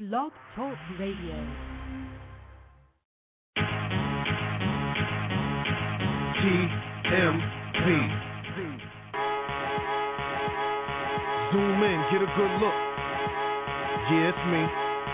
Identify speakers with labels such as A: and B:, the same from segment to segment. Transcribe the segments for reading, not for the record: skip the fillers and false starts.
A: Blog Talk Radio.
B: TMP. Zoom in, get a good look. Yeah, it's me.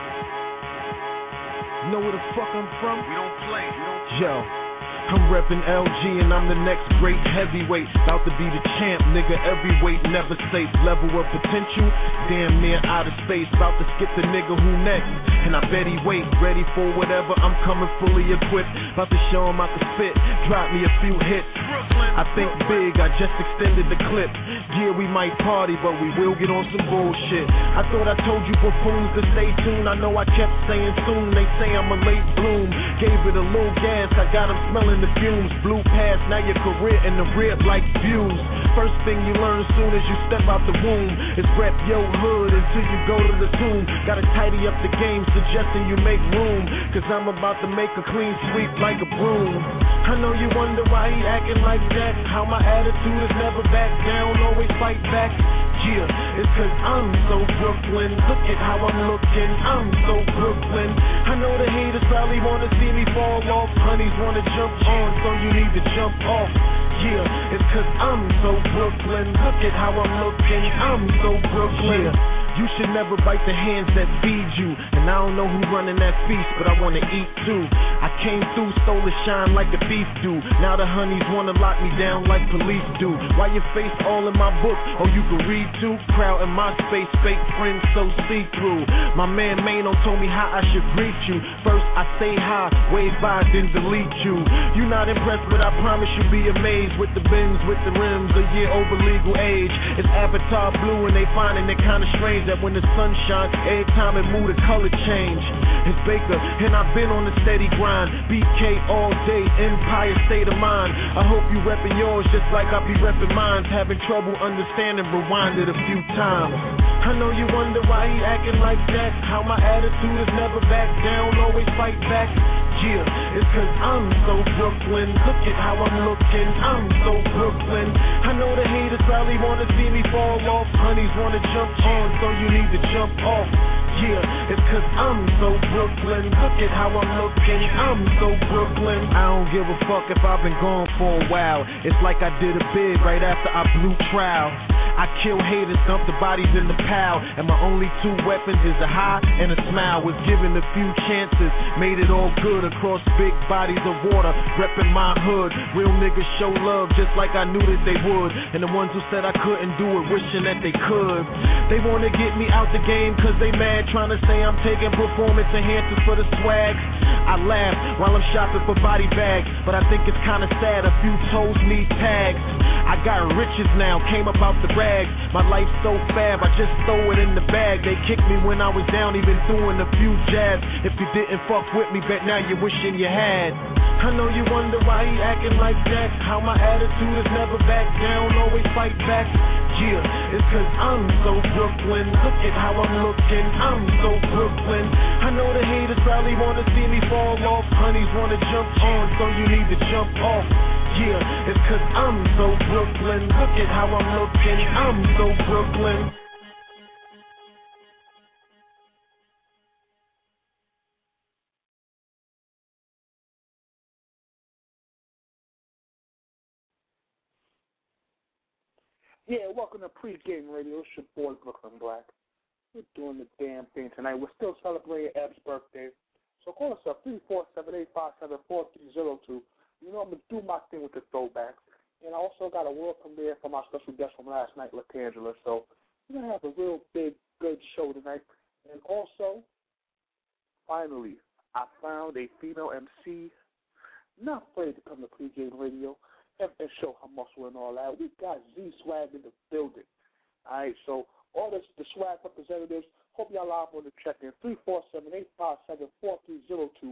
B: Know where the fuck I'm from? We don't play. Yo. I'm reppin' LG and I'm the next great heavyweight. About to be the champ, nigga, every weight never safe. Level of potential, damn near out of space. About to skip the nigga who next, and I bet he wait. Ready for whatever, I'm coming fully equipped. About to show him I can spit, drop me a few hits. I think big, I just extended the clip. Yeah, we might party, but we will get on some bullshit. I thought I told you buffoons to stay tuned. I know I kept saying soon, they say I'm a late bloom. Gave it a little gas, I got him smelling the fumes. Blew past, now your career in the rib like views. First thing you learn as soon as you step out the womb is rep your hood until you go to the tomb. Gotta tidy up the game, suggesting you make room, cause I'm about to make a clean sweep like a broom. I know you wonder why he acting like that, how my attitude is never back down, always fight back. Yeah, it's cause I'm so Brooklyn. Look at how I'm looking, I'm so Brooklyn. I know the haters probably wanna see me fall off. Honeys wanna jump on, so you need to jump off. Yeah, it's cause I'm so Brooklyn. Look at how I'm looking, I'm so Brooklyn. Yeah. You should never bite the hands that feed you. And I don't know who running that feast, but I wanna eat too. I came through, stole the shine like the thief do. Now the honeys wanna lock me down like police do. Why your face all in my book? Oh, you can read too? Crowd in my space, fake friends so see-through. My man Mano told me how I should greet you. First I say hi, wave by, then delete you. You not impressed, but I promise you'll be amazed. With the bins, with the rims, a year over legal age. It's Avatar blue and they finding it kinda strange that when the sun shines, every time it move the color change. It's Baker, and I've been on the steady grind. BK all day, Empire state of mind. I hope you reppin' yours just like I be reppin' mine. Having trouble understanding, rewind it a few times. I know you wonder why he acting like that, how my attitude is never back down, always fight back. Yeah, it's cause I'm so Brooklyn. Look at how I'm looking, I'm so Brooklyn. I know the haters probably wanna see me fall off. Honeys wanna jump on, so you need to jump off. Yeah, it's cause I'm so Brooklyn. Look at how I'm looking, I'm so Brooklyn. I don't give a fuck if I've been gone for a while. It's like I did a bid right after I blew trial. I kill haters, dump the bodies in the pile, and my only two weapons is a high and a smile. Was given a few chances, made it all good across big bodies of water, reppin' my hood. Real niggas show love just like I knew that they would, and the ones who said I couldn't do it, wishing that they could. They wanna get me out the game cause they mad, trying to say I'm taking performance enhancers for the swag. I laugh while I'm shopping for body bags, but I think it's kinda sad a few toes need tags. I got riches now, came up out the rags. My life's so fab, I just throw it in the bag. They kicked me when I was down, even doing a few jabs. If you didn't fuck with me, bet now you're wishing you had. I know you wonder why he acting like that, how my attitude is never back down, always fight back. Yeah, it's cause I'm so Brooklyn. Look at how I'm looking, I'm so Brooklyn. I know the haters probably wanna see me fall off. Honeys wanna jump on, so you need to jump off. Yeah, it's cause I'm so Brooklyn. Look at how I'm looking, I'm so Brooklyn.
C: Yeah, welcome to Pre-Game Radio. It's your boy, Brooklyn Black. We're doing the damn thing tonight. We're still celebrating Eb's birthday. So call us up, 347-857-4302. You know I'm going to do my thing with the throwbacks. And I also got a world premiere from our special guest from last night, LaTangela. So we're going to have a real big, good show tonight. And also, finally, I found a female MC, not afraid to come to Pre-Game Radio and show her muscle and all that. We got Z-Swag in the building. All right, so all the swag representatives, hope y'all live on the check-in, 347-857-4302.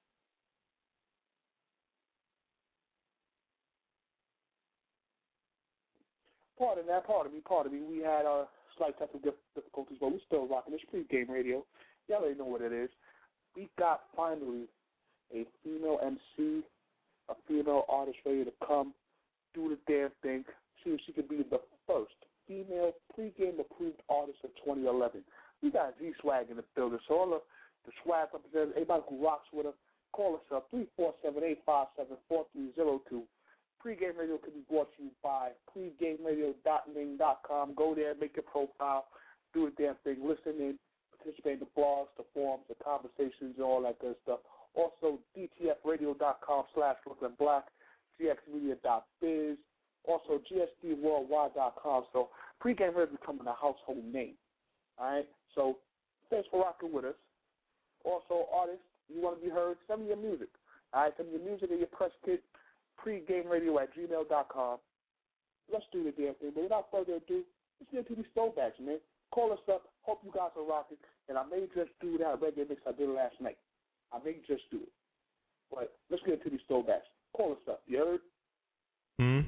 C: Pardon me. We had slight technical difficulties, but we're still rocking. It's Pre-Game Radio. Y'all already know what it is. We got finally a female MC, a female artist ready to come, do the damn thing, see if she could be the first female Pre-Game approved artist of 2011. We got G-Swag in the building. So all the swag representatives, everybody who rocks with us, call us up, 347-857-4302. Pregame Radio can be brought to you by pregameradio.ning.com. Go there, make your profile, do the damn thing, listen in, participate in the blogs, the forums, the conversations, and all that good stuff. Also, dtfradio.com/BrooklynBlack, gxmedia.biz, also gsdworldwide.com. So Pregame Radio is becoming a household name. All right? So thanks for rocking with us. Also, artists, you want to be heard, send me your music. All right? Send me your music and your press kit, pregameradio@gmail.com. Let's do the damn thing. But without further ado, let's get into these throwbacks, man. Call us up. Hope you guys are rocking. And I may just do that reggae mix I did last night. I may just do it. But let's get into these throwbacks. Call us up. You heard?
B: Oh,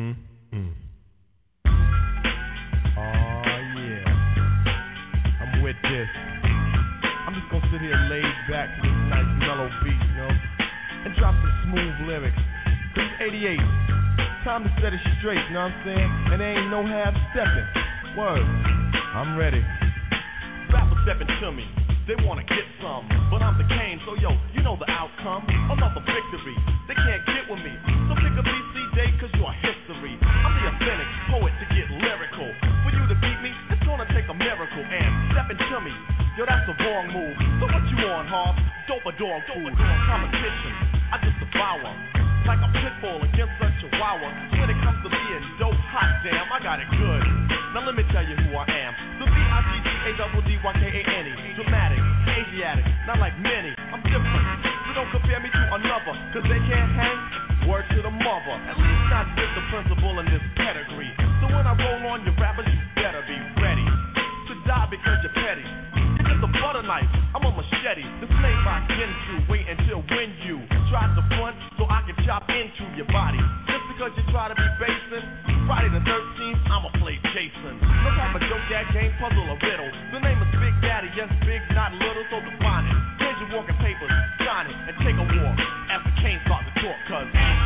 B: yeah. I'm with this. I'm just going to sit here laid back to this nice mellow beat, you know, and drop some smooth lyrics. Cause it's 88. Time to set it straight, you know what I'm saying? And there ain't no half stepping. Word. I'm ready. Rappers stepping to me. They wanna get some, but I'm the Kane, so yo, you know the outcome. Another victory. They can't get with me. So pick a BCJ, cause you're history. I'm the authentic poet to get lyrical. For you to beat me, it's gonna take a miracle. And stepping to me, yo, that's the wrong move. So what you on, Hoff? Dope or dog food? Competition, I just devour. Like a pit bull against a chihuahua. When it comes to being dope, hot damn, I got it good. Now let me tell you who I am. The BIGGADDYKANE. Dramatic, Asiatic, not like many. I'm different, so don't compare me to another. Cause they can't hang, word to the mother. At least not with the principle in this pedigree. So when I roll on your rappers, you better be ready to die because you're petty. It's a butter knife, I'm a machete. This made by Genju. Wait until when you try to front so I can chop into your body. Just because you try to be basing, Friday the 13th, I'ma play Jason. No type of joke, that game, puzzle, or riddle. The name is Big Daddy, yes, big, not little, so define it. Here's your walking papers, sign it, and take a walk as the Kane start to talk, cause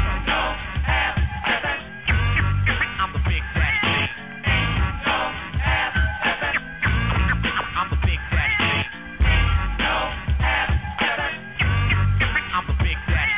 B: I'm the Big Daddy. I'm the Big Daddy. I'm the Big Daddy.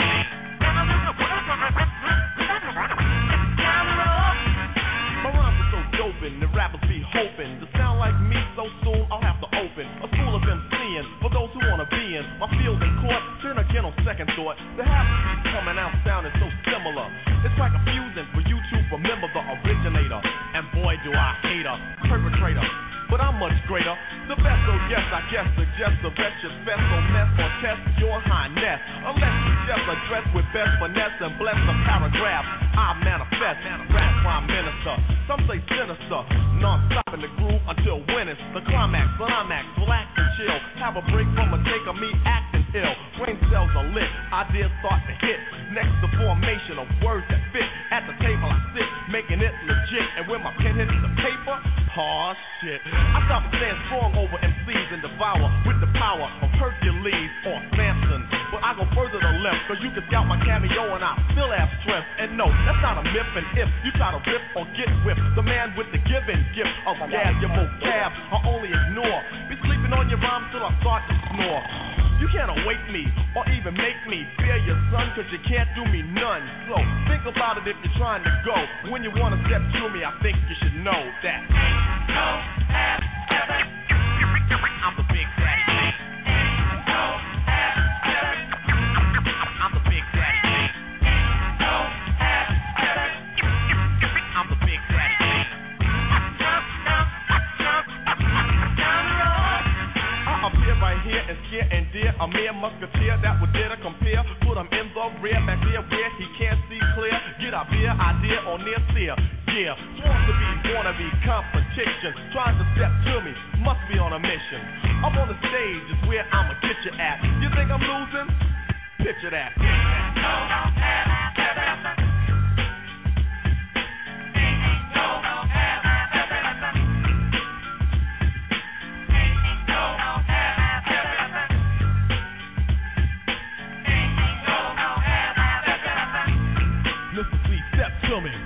B: My rhymes are so doping, the rappers be hoping to sound like me so soon I'll have to open a school of MCing for those who wanna be in my field in court. Turn again on second thought, the half of these coming out sounding so similar. It's like a fusion for you to remember the originator. And boy do I hate a perpetrator, but I'm much greater. The best, so yes, I guess, suggest the rest should fest or mess or test your highness. Unless you just address with best finesse and bless the paragraph I manifest. Rap prime minister, some say sinister. Non-stop in the groove until when it's the climax. Relax and chill. Have a break from a take of me acting ill. Brain cells are lit, ideas start to hit. Next, the formation of words that fit. At the table I sit, making it legit. And when my pen hits the paper, oh shit, I stop and stand strong over MCs and devour with the power of Hercules or Samson. But I go further to left, cause you can scout my cameo and I still have strength. And no, that's not a myth. And if you try to rip or get whipped, the man with the given gift of gab, your vocab I only ignore. Be sleeping on your rhymes till I start to snore. You can't awake me or even make me fear your son, cause you can't do me none. So think about it if you're trying to go. When you wanna step to me, I think you should know that I'm the Big Daddy. I'm the Big Daddy. I'm the Big Daddy. I appear right here and scare and dare a mere musketeer that would dare to compare. Put him in the rear, back there where he can't see clear. Get up here, idea or near seer. Yeah, sworn to be, wanna be competition. Trying to step to me, must be on a mission. Up on the stage is where I'ma get you at. You think I'm losing? Picture that. Mr. C, step to me.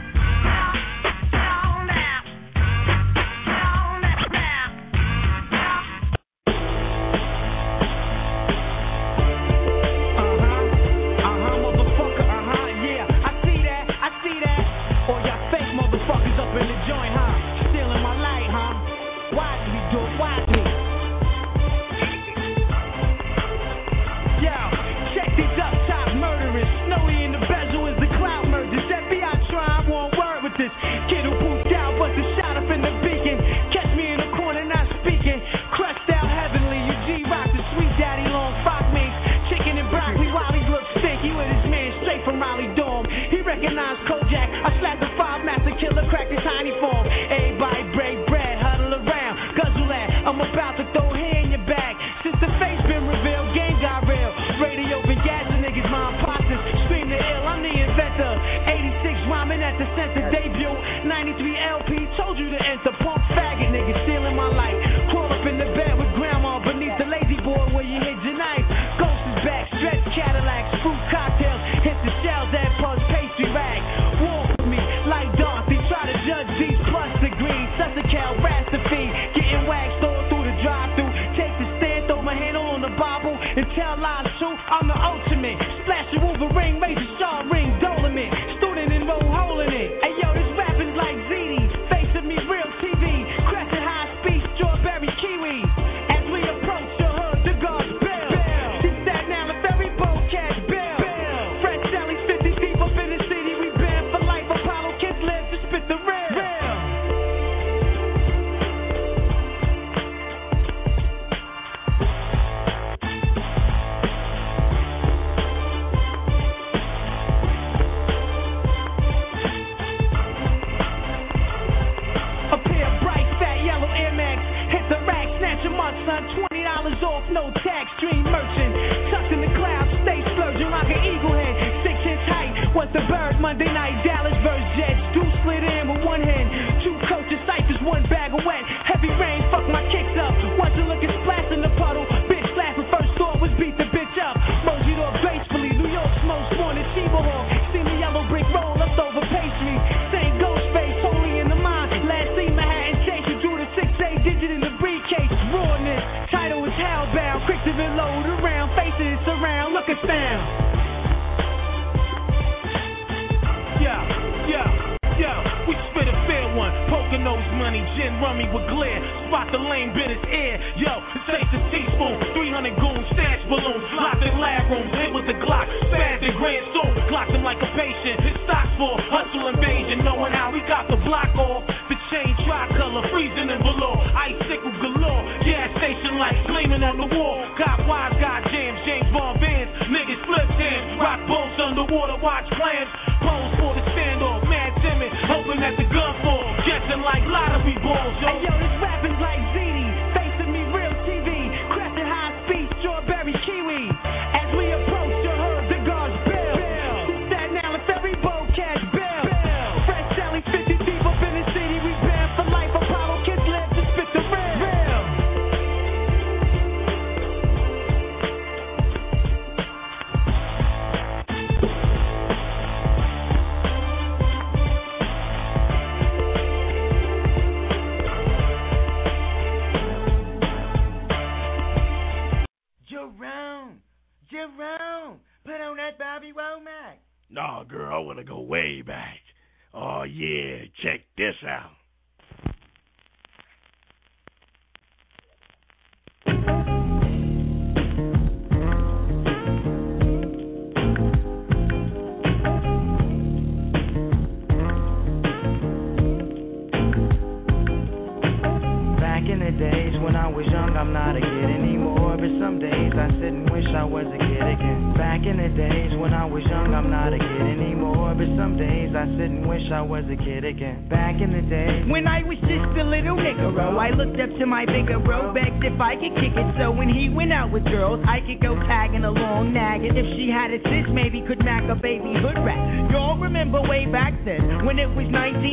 A: tell lies too. I'm the ultimate. Splash a Wolverine, major star ring, Dolomit. Student enroll, hole in it. Hey yo, this rapping's like ZD. Face of me, real TV. Crescent high speed, strawberry kiwi. As we approach your hood, the guards bell. She sat now the ferry boat catch bell. Fresh Sally's 50 deep up in the city. We banned for life. Apollo kids live to spit the real. Son, $20 off, no tax, dream merchant. Tucked in the clouds, stay splurging like an eagle head. 6-inch height, was the bird Monday night. Dallas versus Jets, two split in with one hand. Two coaches, ciphers, one bag of wet. Heavy rain, fuck my kicks up. Wasn't looking splash in the puddle. Bitch laughing, first thought was beat the bitch up. Moseyed off gracefully, New York's most wanted Chiba Hawk. See me yellow brick roll, leftover pastry. Same ghost face, holy in the mind. Last seen Manhattan chase you through the 6-8 digit in the briefcase. Rawness, title is hellbound. Quick to reload around, faces surround. Look us down. Yo, we spit a fair one. Poker nose money, gin rummy with glare. Spot the lame bit his ear. Yo, taste a teaspoon. 300 goons, stash balloons. Locked in lab rooms, hit with the Glock. Fast and grand soon. Clocked him like a patient. His stocks for hustle invasion. Knowing how we got the block off. The chain tricolor, freezing in below. Icicle galore. Gas station lights gleaming on the wall. Got wise, got jams, James Bond bands. Niggas flip hands. Rock boats underwater, watch plans. Pose for the standoff. Mad timid, hoping that the gun fall. Guessing like lottery balls, yo. Hey, yo, this rapping's like ZD. Face of me, real TV. Crescent high speed, strawberry kiwi. As we approach your hood, the guards bell. Staten Island ferry boat catch bell. Fresh Sally's 50 deep up in the city. We banned for life. Apollo kids live to spit the real.
D: Jerome, put on that Bobby Womack.
E: Nah, girl, I want to go way back. Oh, yeah, check this out.
D: Back in the days when I was young, I'm not a kid anymore. But some days I sit and wish I was a kid again. Back in the days when I was young, I'm not a kid anymore. But some days I sit and wish I was a kid again. Back in the days
A: when I was just a little niggero, I looked up to my bigger bro, begged if I could kick it. So when he went out with girls, I could go tagging along, nagging. If she had a sis, maybe could mack a baby hood rat. Y'all remember way back then when it was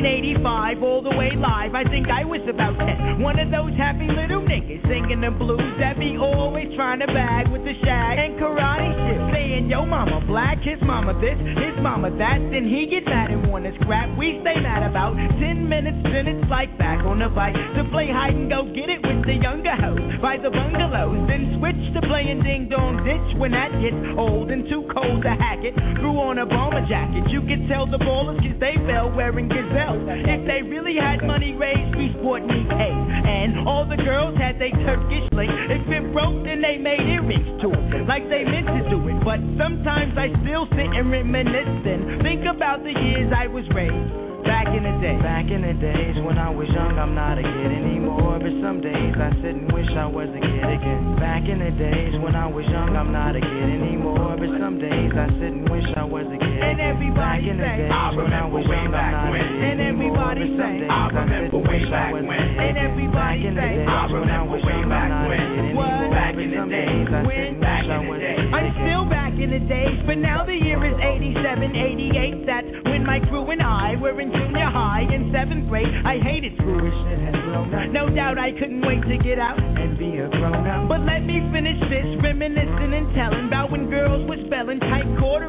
A: 1985, all the way live. I think I was about 10. One of those happy little niggas singing the blues that be always trying to bag with the shag and karate shit. Saying, yo, mama black, his mama this, his mama that. Then he get mad and want to scrap. We stay mad about 10 minutes, then it's like back on the bike to play hide and go get it with the younger hoes by the bungalows. Then switch to playing ding dong ditch when that gets old and too cold to hack it. Grew on a bomber jacket. You could tell the ballers cause they fell wearing gazelles. If they really had money raised, we sport knee cake. And all the girls had they Turkish link. If it broke, then they made earrings to it, like they meant to do it. But sometimes I still sit and reminisce and think about the years I was raised. Back in the day.
D: Back in the days when I was young, I'm not a kid anymore. But some days I sit and wish I was a kid again. Back in the days when I was young, I'm not a kid anymore. But some days I sit and wish I was a kid.
A: And everybody say,
D: I remember way back when.
A: And everybody say,
D: I remember way back when.
A: And everybody say,
D: I remember way back when.
A: What?
D: Back in the days I sit and wish I was a kid.
A: I'm still back in the days, but now the year is 87, 88. That's when my crew and I were in junior high in 7th grade. I hated school. No doubt I couldn't wait to get out and be a grown-up. But let me finish this, reminiscing and telling about when girls were spelling tight corduroys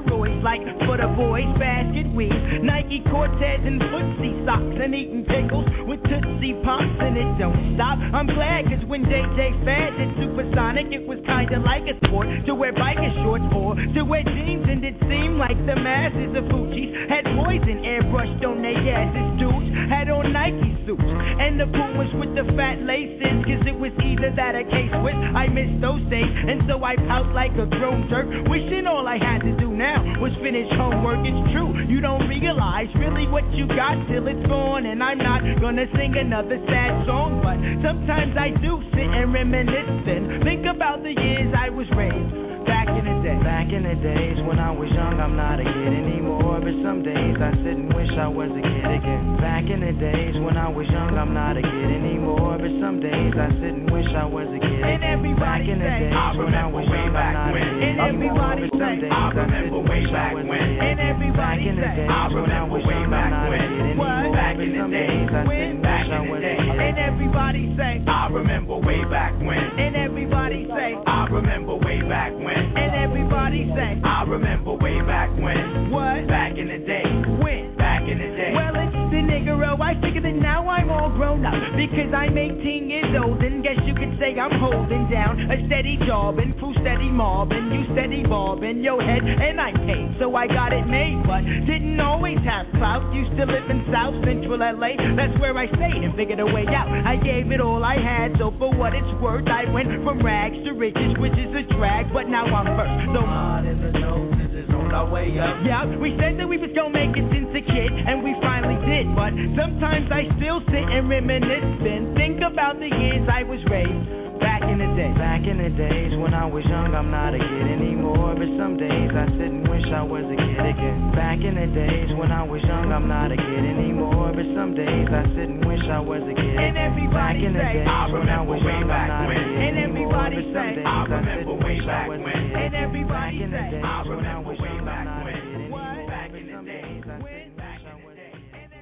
A: like for the boys, basket weaves, Nike Cortez and footsie socks, and eating pickles with Tootsie Pops, and it don't stop. I'm glad, cause when DJ Fad did Supersonic, it was kinda like a sport to wear biker shorts or to wear jeans, and it seemed like the masses of Fuji's had poison airbrushed on their asses. Dudes had on Nike suits, and the Pumas with the fat laces, cause it was either that or K-Swiss. I missed those days, and so I pout like a grown jerk, wishing all I had to do now was finish homework. It's true, you don't realize really what you got till it's gone, and I'm not gonna sing another sad song, but sometimes I do sit and reminisce and think about the years I was raised. Back in the day.
D: Back in the days when I was young, I'm not a kid anymore. But some days I sit and wish I was a kid again. Back in the days when I was young, I'm not a kid anymore. But some days I sit and wish I was a kid.
A: And everybody
D: back in the days when I was young, I'm not a kid anymore. But some days I sit and wish I was a kid.
A: And everybody
D: back in the days when I was young, I'm not a kid anymore.
A: Back
D: in the days I sit and wish I was a kid.
A: And everybody say,
E: I remember way back when.
A: And everybody say,
E: I remember way back when.
A: And everybody say,
E: I remember way back when.
A: What?
E: Back in the day.
A: When?
E: Back in the day.
A: Well, it's the niggero. I figured that now I'm all grown up because I'm 18 years old, and guess you could say I'm holding down a steady job and through steady mob, and you steady bob in your head, and I paid, so I got it made, but didn't always have clout. Used to live in South Central LA, that's where I stayed and figured a way out. I gave it all I had, so for what it's worth, I went from rags to riches, which is a drag, but now I'm first. So
E: in the nose, this is on our way up.
A: yeah, we said that we was gonna make it since a kid, and we finally did, but sometimes I still sit and reminisce and think about the years I was raised. Back in the day.
D: Back in the days when I was young, I'm not a kid anymore. But some days I sit and wish I was a kid again. Back in the days when I was young, I'm not a kid anymore. But some days I sit and wish I was a kid.
A: And everybody
D: back in the
A: say,
D: days when I was young, I'm not a kid
A: and everybody
D: anymore. But some
A: say,
D: days I sit and wish I was a kid.
A: And everybody
D: back in the
A: say,
D: days when I was young, I'm not a kid anymore.
A: Back
D: in the days I sit and wish I was a kid.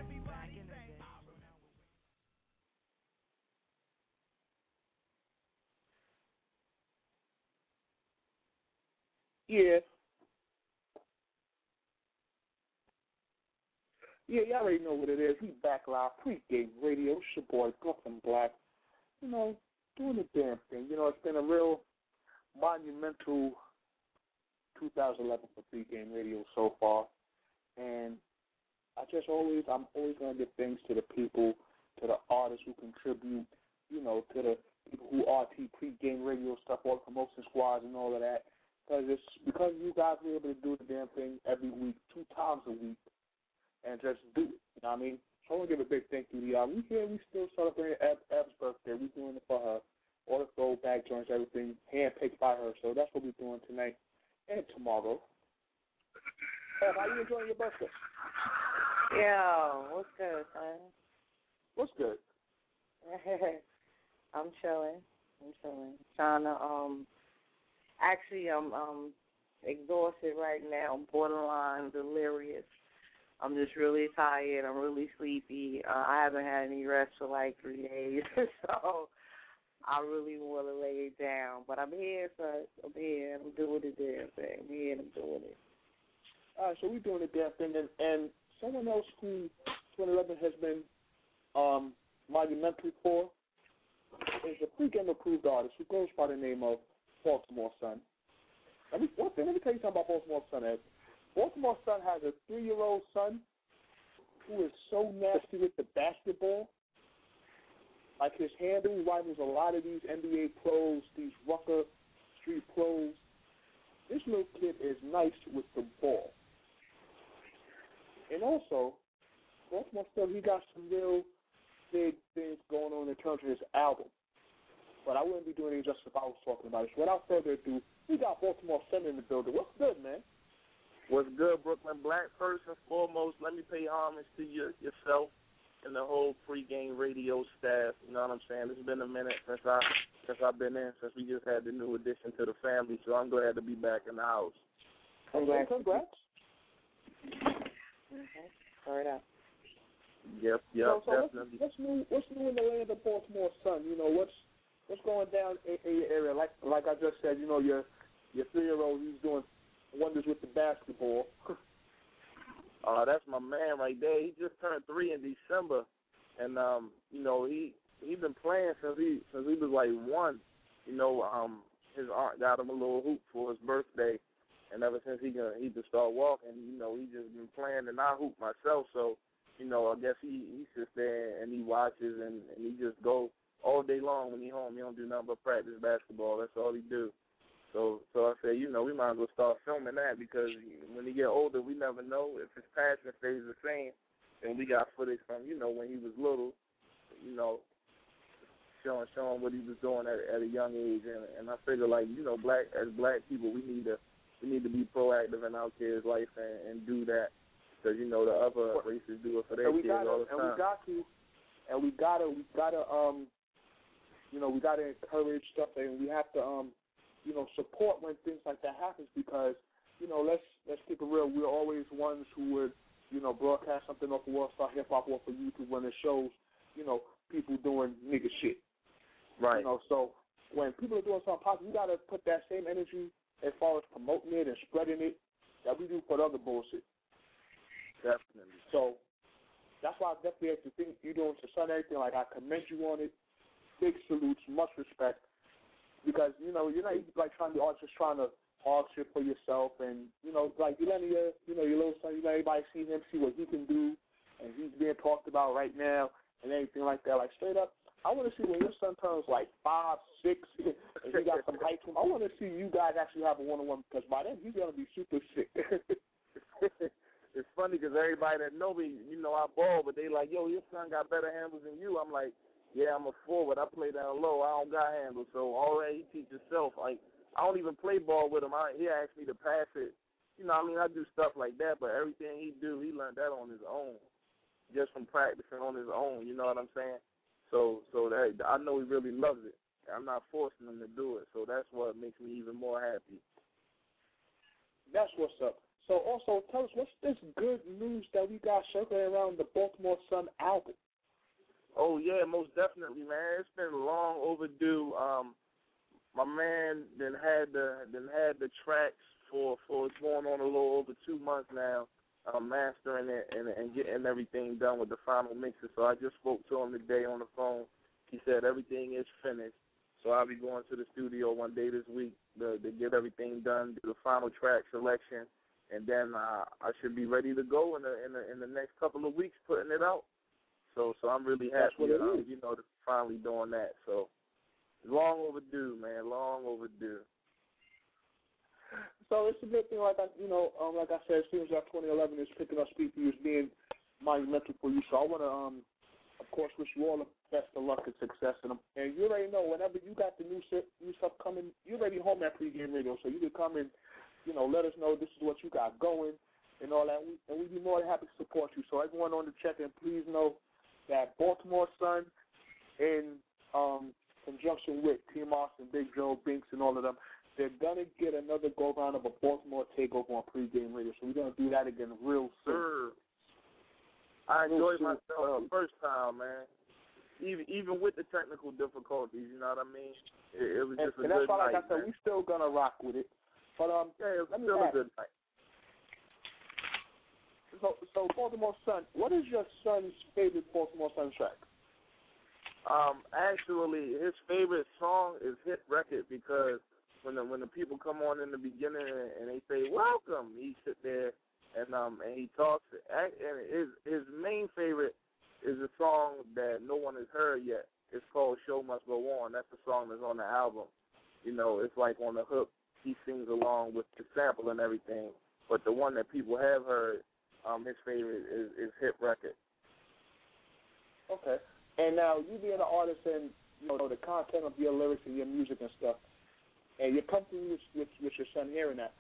C: Yeah. Yeah, y'all already know what it is. We back live, Pregame Radio. It's your boy, Brooklyn Black. You know, doing the damn thing. You know, it's been a real monumental 2011 for Pregame Radio so far. And I'm always going to give thanks to the people, to the artists who contribute, you know, to the people who RT Pregame Radio stuff, all the promotion squads and all of that. Because you guys were able to do the damn thing every week, 2 times a week, and just do it. You know what I mean? So I want to give a big thank you to y'all. We still celebrating Ev's birthday. We're doing it for her. All the throwback joints, everything handpicked by her. So that's what we're doing tonight and tomorrow. Ev, how you enjoying your birthday?
F: Yeah, what's good, son?
C: What's good?
F: I'm chilling. Trying to, actually, I'm exhausted right now, borderline delirious. I'm just really tired. I'm really sleepy. I haven't had any rest for like 3 days, so I really want to lay it down. But I'm here, son. I'm here. I'm doing the damn thing. I'm here and I'm doing it.
C: All right, so we're doing the damn thing. And someone else who 2011 has been monumental for is a Pregame approved artist who goes by the name of Baltimore Sun. Let me tell you something about Baltimore Sun. Baltimore Sun has a 3-year-old son who is so nasty with the basketball. Like his handle rivals a lot of these NBA pros, these Rucker Street pros. This little kid is nice with the ball. And also, Baltimore Sun, he got some real big things going on in terms of his album. But I wouldn't be doing it just if I was talking about it. So without further ado, we got Baltimore Sun in the building. What's good, man?
G: What's good, Brooklyn Black? First and foremost, let me pay homage to yourself and the whole Pregame Radio staff. You know what I'm saying? It's been a minute since I've been in, since we just had the new addition to the family. So I'm glad to be back in the house.
C: Congrats.
F: Okay. Start up.
G: Yep,
C: so
G: definitely.
C: What's new in the land of Baltimore Sun? You know, what's going down in your area? Like I just said, you know, your 3-year-old, he's doing wonders with the basketball.
G: That's my man right there. He just turned 3 in December, and you know, he been playing since he was like 1. You know, his aunt got him a little hoop for his birthday, and ever since he could start walking, you know, he just been playing, and I hoop myself. So, you know, I guess he sits there and he watches, and he just go all day long when he home. He don't do nothing but practice basketball. That's all he do. So I said, you know, we might as well start filming that, because when he get older, we never know if his passion stays the same. And we got footage from, you know, when he was little, you know, showing what he was doing at a young age. And I figure, like, you know, as black people, we need to be proactive in our kids' life and do that, because, you know, the other races do it for their kids all the time.
C: And we gotta you know, we gotta encourage stuff, and we have to you know, support when things like that happens, because, you know, let's keep it real. We're always ones who would, you know, broadcast something off of World Star Hip Hop off of YouTube when it shows, you know, people doing nigga shit.
G: Right.
C: You know, so when people are doing something positive, you got to put that same energy as far as promoting it and spreading it that we do for the other bullshit.
G: Definitely.
C: So that's why I definitely have to think you're doing to son everything. Like, I commend you on it. Big salutes, much respect. Because, you know, you're not like trying to be just trying to hog shit for yourself, and, you know, like, you letting your little son, you let everybody see him, see what he can do, and he's being talked about right now and anything like that. Like, straight up, I want to see when your son turns like 5, 6, and he got some height to him. I want to see you guys actually have a one-on-one, because by then he's gonna be super sick.
G: It's funny because everybody that know me, you know, I ball, but they like, yo, your son got better handles than you. I'm like, yeah, I'm a forward. I play down low. I don't got handles. So already he teaches himself. Like, I don't even play ball with him. He asked me to pass it. You know, I mean, I do stuff like that, but everything he do, he learned that on his own, just from practicing on his own. You know what I'm saying? So that I know he really loves it. I'm not forcing him to do it. So that's what makes me even more happy.
C: That's what's up. So also, tell us, what's this good news that we got circulating around the Baltimore Sun album?
G: Oh, yeah, most definitely, man. It's been long overdue. My man had the tracks for it's going on a little over 2 months now, mastering it and getting everything done with the final mixes. So I just spoke to him today on the phone. He said everything is finished. So I'll be going to the studio one day this week to get everything done, do the final track selection, and then I should be ready to go in the next couple of weeks putting it out. So I'm really happy, you know, to finally doing that. So long overdue, man, long overdue.
C: So it's a good thing, like I said, it seems like 2011 is picking up speed for you, as being monumental for you. So I want to, of course, wish you all the best of luck and success. And you already know, whenever you got the new stuff coming, you're already home at Pregame Radio, so you can come and, you know, let us know this is what you got going and all that, and we'd be more than happy to support you. So everyone on the check-in, please know that Baltimore Sun, in conjunction with Team Austin, Big Joe, Binks, and all of them, they're going to get another go-round of a Baltimore takeover on Pregame Radio. So we're going to do that again real soon.
G: Sure. I enjoyed myself the first time, man. Even with the technical difficulties, you know what I mean? It was just a good night. And that's why, like I said,
C: we're still going to rock with it. But
G: yeah, it was still a good night.
C: So Baltimore Sun, what is your son's favorite Baltimore Sun track?
G: Actually, his favorite song is Hit Record, because when the people come on in the beginning and they say welcome, he sit there and he talks. And his main favorite is a song that no one has heard yet. It's called Show Must Go On. That's the song that's on the album. You know, it's like on the hook, he sings along with the sample and everything. But the one that people have heard, his favorite is Hit Record.
C: Okay. And now, you being an artist and, you know, the content of your lyrics and your music and stuff, and you're comfortable with your son hearing that,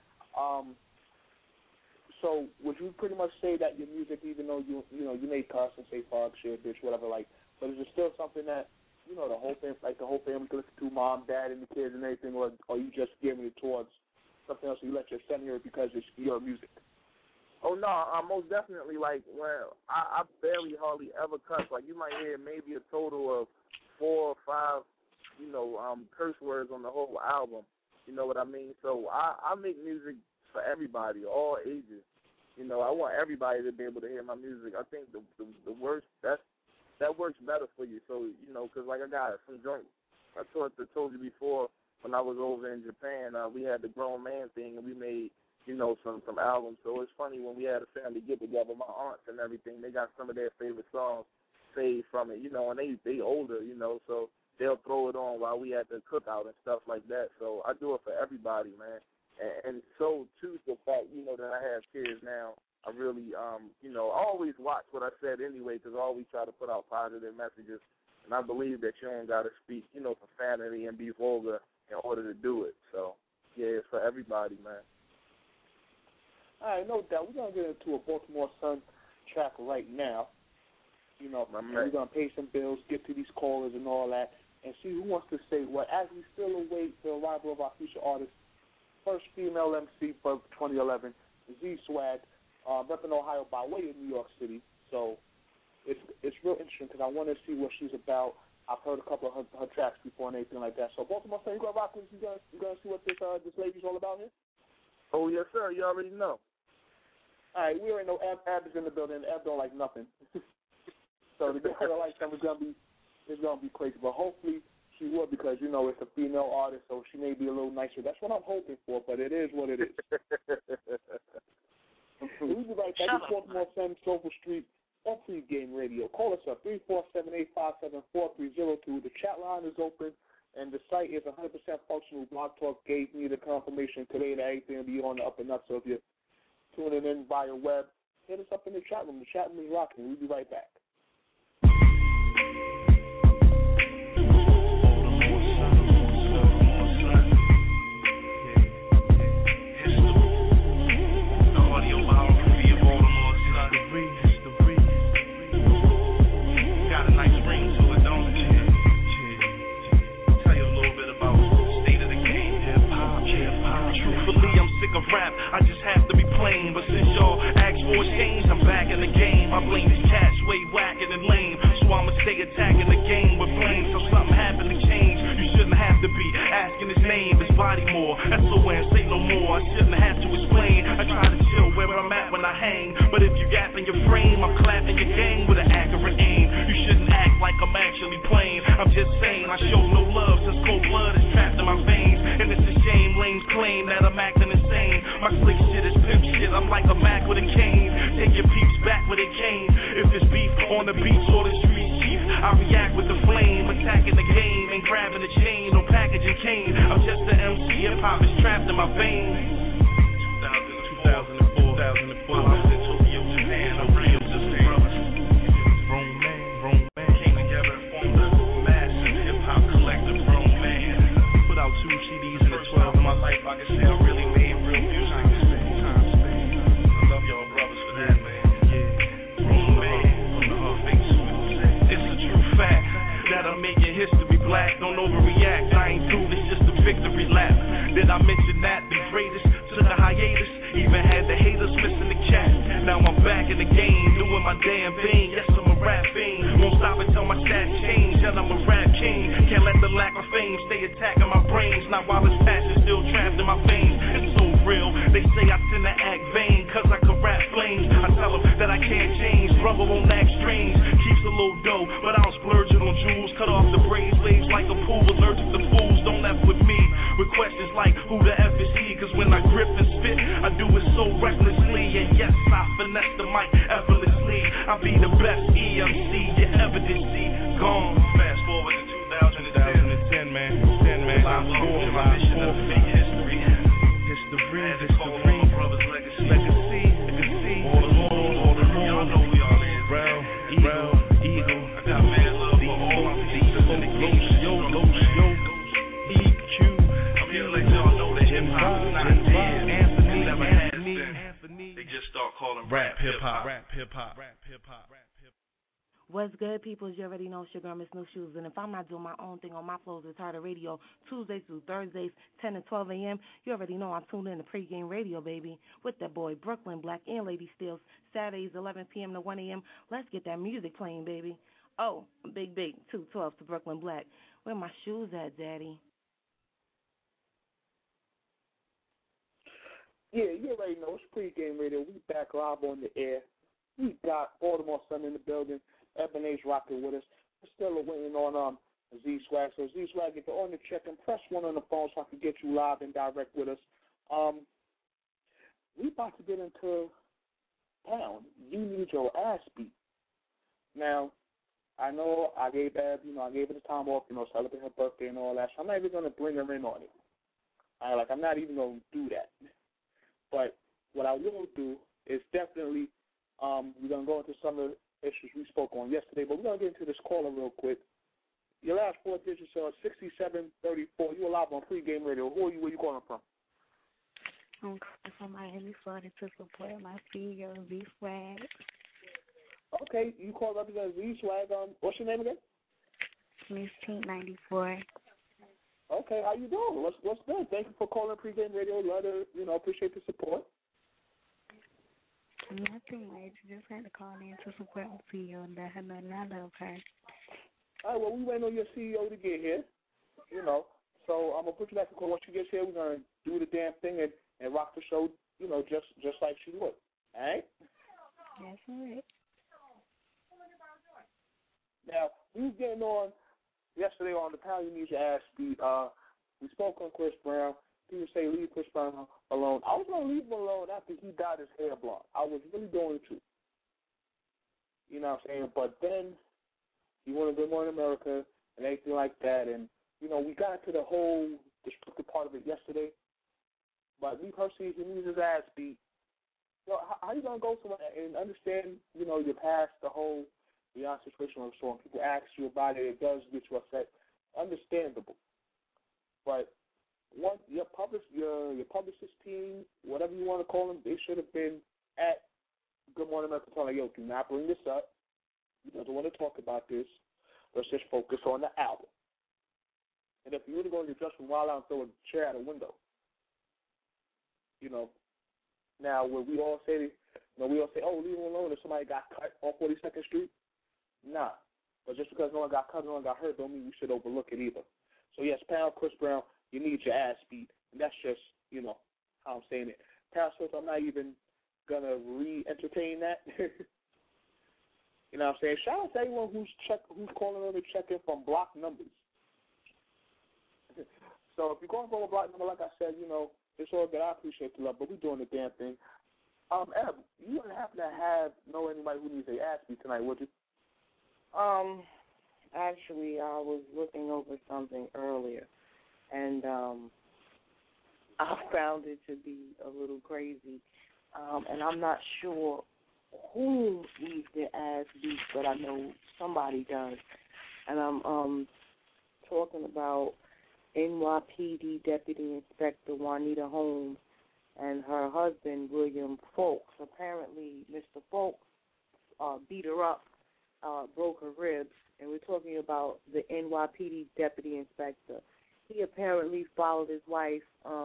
C: so would you pretty much say that your music, even though you may cuss and say fuck, shit, bitch, whatever, like, but is it still something that, you know, the whole family can listen to, mom, dad, and the kids and everything, or are you just giving it towards something else and you let your son hear it because it's your music?
G: Oh, no, most definitely, like, well, I barely hardly ever cuss. Like, you might hear maybe a total of 4 or 5, you know, curse words on the whole album. You know what I mean? So I make music for everybody, all ages. You know, I want everybody to be able to hear my music. I think the worst that works better for you. So, you know, because like I got some joint. I told you before when I was over in Japan, we had the grown man thing and we made, you know, some albums. So it's funny when we had a family get together, my aunts and everything, they got some of their favorite songs saved from it, you know, and they older, you know, so they'll throw it on while we at the cookout and stuff like that. So I do it for everybody, man. And so too the fact, you know, that I have kids now, I really, you know, I always watch what I said anyway because I always try to put out positive messages. And I believe that you don't got to speak, you know, profanity and be vulgar in order to do it. So, yeah, it's for everybody, man.
C: All right, no doubt. We're going to get into a Baltimore Sun track right now. You know, we're going to pay some bills, get to these callers and all that, and see who wants to say what. As we still await the arrival of our future artist, first female MC for 2011, Z-Swag, repping Ohio by way of New York City. So it's real interesting because I want to see what she's about. I've heard a couple of her tracks before and anything like that. So Baltimore Sun, you going to rock with us? You going to see what this lady's all about here?
G: Oh, yes, sir. You already know.
C: All right, we already know Ab is in the building. Ab don't like nothing. So the guy that likes them is going to be crazy. But hopefully she will because, you know, it's a female artist, so she may be a little nicer. That's what I'm hoping for, but it is what it is. We'll be right back. It's Baltimore Sun, Silver Street, on Pre-Game Radio. Call us up, 347-857-4302. The chat line is open, and the site is 100% functional. Blog Talk gave me the confirmation today that everything will be on the up and up. So if you're tuning in via web, hit us up in the chat room. The chat room is rocking. We'll be right back.
H: Of rap, I just have to be plain. But since y'all asked for a change, I'm back in the game. I blame these cats way whacking and lame, so I'ma stay attacking the game with flames. So something happened to change. You shouldn't have to be asking his name. His body more. S-O-N, say no more. I shouldn't have to explain. I try to chill where I'm at when I hang, but if you gap in your frame, I'm clapping your game with an accurate aim. You shouldn't act like I'm actually playing. I'm just saying I show no love since cold blood is trapped in my veins, and it's a shame lames claim that I'm acting insane. My slick shit is pimp shit, I'm like a Mac with a cane. Take your peeps back where they came. If it's beef on the beach or the street chief, I react with the flame, attacking the game and grabbing the chain or packaging cane. I'm just an MC, hip-hop is trapped in my veins. 2004, I was in Tokyo, Japan, I'm real just brothers. Grown man, came together and formed a massive hip-hop collective, grown man. Put out 2 CDs in the 12 of my life, I can say I really made real music. I love y'all brothers for that, man. Grown man, from the face. It's a true fact that I'm making history black. Don't overreact, I ain't through, this just a victory lap. Did I mention that the greatest took a hiatus? Even had the haters missing the cat. Now I'm back in the game, doing my damn thing. Yes, I'm a rap fiend. Won't stop until my stats change. And I'm a rap king. Can't let the lack of fame stay attacking my brains. Not while this passion still trapped in my veins. It's so real. They say I tend to act vain, cause I can rap flames. I tell them that I can't change. Brother won't act strange. Keeps a little dough, but I don't splurge it on jewels. Cut off the braids, waves like a pool. Allergic to fools, don't F with me. With questions like, who the F is he? Cause when I grip and spit, I do it so recklessly. And yes, I finesse the mic effortlessly. I'll be the best EMC you ever did see. Gone. Fast forward to 2010, man. I'm on my mission of make history. My brother's legacy. All the moon. Y'all know we all is. Eagle. I got mad love for all my sisters in the game. EQ. I'm here to let y'all know that hip hop is not dead. Anthony never has been. They just start calling rap hip hop.
I: What's good, people? You already know it's your girl, Miss New Shoes. And if I'm not doing my own thing on my Flows Retarded Radio, Tuesdays through Thursdays, 10 to 12 a.m., you already know I'm tuned in to Pre-Game Radio, baby, with that boy Brooklyn Black and Lady Steels, Saturdays, 11 p.m. to 1 a.m. Let's get that music playing, baby. Oh, big, 212 to Brooklyn Black. Where my shoes at, Daddy?
C: Yeah, you already know. It's Pregame Radio. We back live on the air. We got Baltimore Sun in the building. Ebony's rocking with us. We're still waiting on Z-Swag. So Z-Swag, get on the check and press 1 on the phone so I can get you live and direct with us. We about to get into town. You need your ass beat. Now, I know I gave Eb, I gave her the time off, celebrate her birthday and all that. So I'm not even going to bring her in on it. I'm not even going to do that. But what I will do is definitely, we're going to go into some of the issues we spoke on yesterday, but we're going to get into this caller real quick. Your last 4 digits are 6734. You are live on Pregame Radio. Who are you? Where you calling from?
J: I'm calling from Miami, Florida to support my CEO, Z-Swag.
C: Okay, you call representative Z-Swag. What's your name again?
J: Miss Pink 94.
C: Okay, how you doing? What's good? Thank you for calling Pregame Radio. Appreciate the support.
J: Nothing much. Just had to call in to support my CEO and let her know that I love her.
C: All right, well, we waiting on your CEO to get here, So I'm going to put you back in call. Once she gets here, we're going to do the damn thing and rock the show, just like she would. All right?
J: That's all right.
C: Now, we was getting on yesterday on the Pound You Need Your Ass beat. We spoke on Chris Brown. People say leave Chris Brown alone. I was going to leave him alone after he dyed his hair blonde. I was really going to. You know what I'm saying? But then he wanted Good Morning America and everything like that. And, we got into the whole destructive part of it yesterday. But me personally, he needs his ass beat. How you going to go somewhere and understand, your past, the whole Beyond situation or so, and people ask you about it, it does get you upset. Understandable. But your publicist team, whatever you want to call them, they should have been at Good Morning America telling, do not bring this up. He doesn't want to talk about this. Let's just focus on the album. And if you were to go into Justin Wild out and throw a chair out a window, now when we all say, oh, leave him alone if somebody got cut on 42nd Street, nah. But just because no one got cut, no one got hurt, don't mean we should overlook it either. So yes, Pound, Chris Brown, you need your ass beat, and that's just, how I'm saying it. Pound says I'm not even gonna re-entertain that. You know what I'm saying? Shout out to everyone who's calling on and checking from block numbers. So if you're going for a block number, like I said, it's all good. I appreciate the love, but we're doing the damn thing. Eb, you wouldn't happen to know anybody who needs a ass beat tonight, would you?
F: Actually, I was looking over something earlier, and I found it to be a little crazy, and I'm not sure who needs their ass beat, but I know somebody does, and I'm talking about NYPD Deputy Inspector Juanita Holmes and her husband, William Folks. Apparently, Mr. Folks beat her up, broke her ribs, and we're talking about the NYPD Deputy Inspector. He apparently followed his wife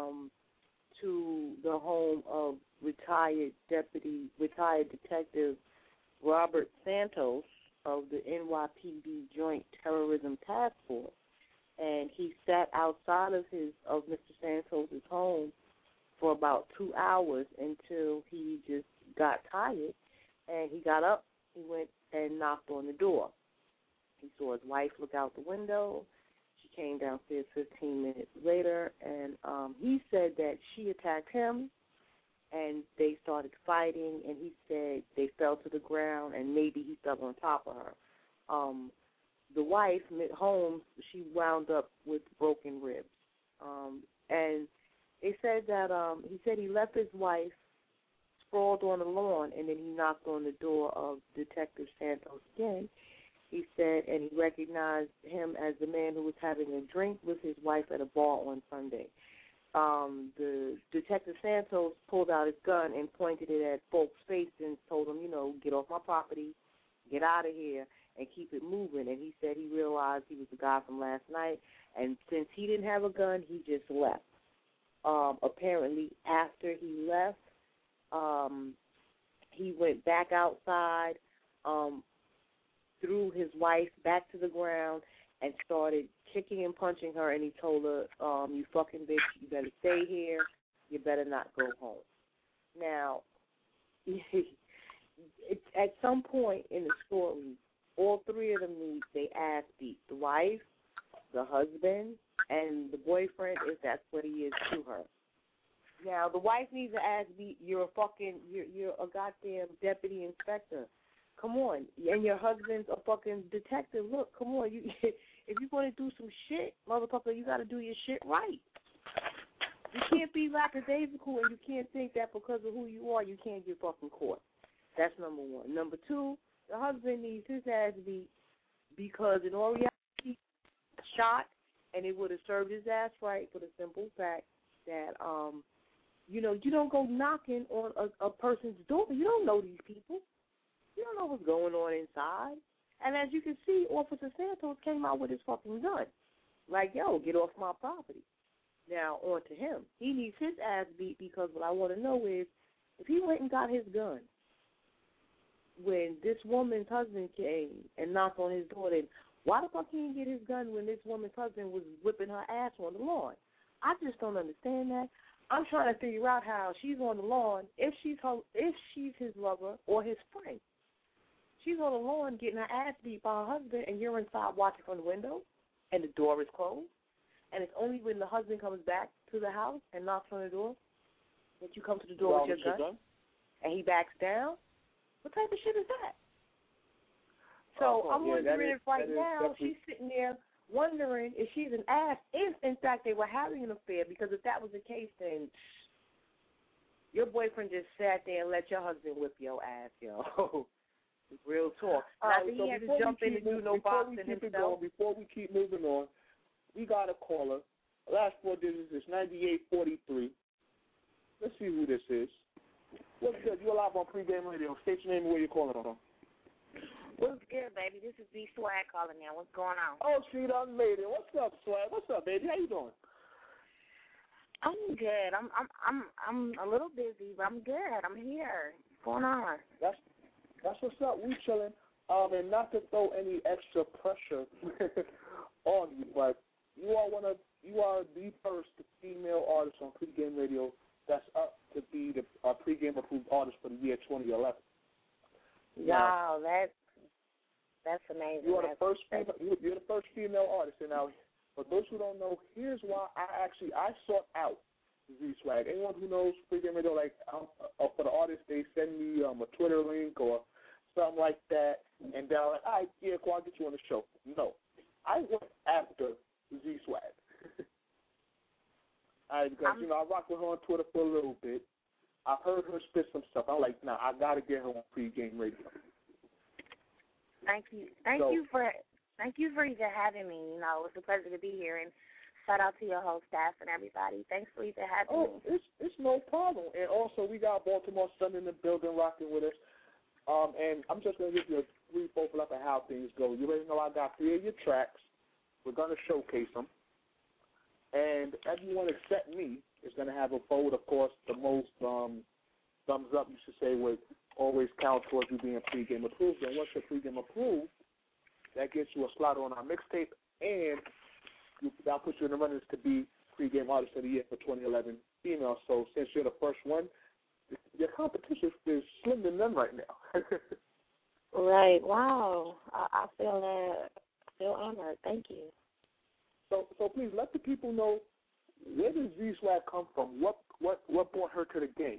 F: to the home of retired Detective Robert Santos of the NYPD Joint Terrorism Task Force. And he sat outside of Mr. Santos' home for about 2 hours until he just got tired, and he got up, he went and knocked on the door. He saw his wife look out the window. She came downstairs 15 minutes later, and he said that she attacked him, and they started fighting, and he said they fell to the ground, and maybe he fell on top of her. The wife, Holmes, she wound up with broken ribs. And they said that he said he left his wife sprawled on the lawn, and then he knocked on the door of Detective Santos again. He said, and he recognized him as the man who was having a drink with his wife at a bar on Sunday. The Detective Santos pulled out his gun and pointed it at Folks' face and told him, get off my property, get out of here, and keep it moving. And he said he realized he was the guy from last night, and since he didn't have a gun, he just left. Apparently, after he left, he went back outside, threw his wife back to the ground, and started kicking and punching her, and he told her, you fucking bitch, you better stay here, you better not go home. Now, at some point in the story, all three of them need their ass beat. The wife, the husband, and the boyfriend, if that's what he is to her. Now, the wife needs an ass beat. You're a goddamn deputy inspector. Come on. And your husband's a fucking detective. Look, come on. If you're going to do some shit, motherfucker, you got to do your shit right. You can't be lackadaisical, and you can't think that because of who you are, you can't get fucking caught. That's number one. Number two, the husband needs his ass beat because in all reality, he shot, and it would have served his ass right for the simple fact that, you don't go knocking on a person's door. You don't know these people. You don't know what's going on inside. And as you can see, Officer Santos came out with his fucking gun. Like, yo, get off my property. Now, on to him. He needs his ass beat because what I want to know is if he went and got his gun when this woman's husband came and knocked on his door, then why the fuck he didn't get his gun when this woman's husband was whipping her ass on the lawn? I just don't understand that. I'm trying to figure out how she's on the lawn if she's his lover or his friend. She's on the lawn getting her ass beat by her husband, and you're inside watching from the window, and the door is closed, and it's only when the husband comes back to the house and knocks on the door that you come to the door with your gun, and he backs down. What type of shit is that? So I'm wondering if right now she's sitting there wondering if she's an ass, if in fact they were having an affair, because if that was the case, then your boyfriend just sat there and let your husband whip your ass, yo. Real talk. Not that he had to jump in and do no boxing himself.
C: Before we keep moving on, we got a caller. Last four digits is 9843. Let's see who this is. What's good? You're live on Pregame Radio. State your name and where you're calling from.
K: What's good, baby? This is B Swag calling now. What's going on?
C: Oh, she done made it. What's up, Swag? What's up, baby? How you doing?
K: I'm good. I'm a little busy, but I'm good. I'm here. What's going on?
C: That's what's up. We chilling. And not to throw any extra pressure on you, but you are the first female artist on Pregame Radio that's up to be the Pregame approved artist for the year 2011.
K: Wow, that's amazing.
C: You are the first. You're the first female artist. And now, for those who don't know, here's why I sought out Z Swag. Anyone who knows Pregame Radio, like for the artists, they send me a Twitter link or something like that, and they're like, all right, yeah, cool, I'll get you on the show. No, I went after Z Swag. Because I rock with her on Twitter for a little bit. I've heard her spit some stuff. I'm like, nah, I gotta get her on Pregame Radio.
K: Thank you for even having me. It's a pleasure to be here, and shout out to your whole staff and everybody. Thanks for even having me.
C: It's no problem. And also, we got Baltimore Sun in the building rocking with us. And I'm just gonna give you a brief overlap of how things go. You already know I got 3 of your tracks. We're gonna showcase them. And everyone except me is going to have a vote. Of course, the most thumbs up, you should say, would always count towards you being Pregame approved. And once you're Pregame approved, that gets you a slot on our mixtape, and that'll put you in the runnings to be Pregame Artist of the Year for 2011 female. So since you're the first one, your competition is slim to none right now.
K: Right. Wow. I feel honored. Thank you.
C: So please let the people know, where does Z Swag come from? What brought her to the game?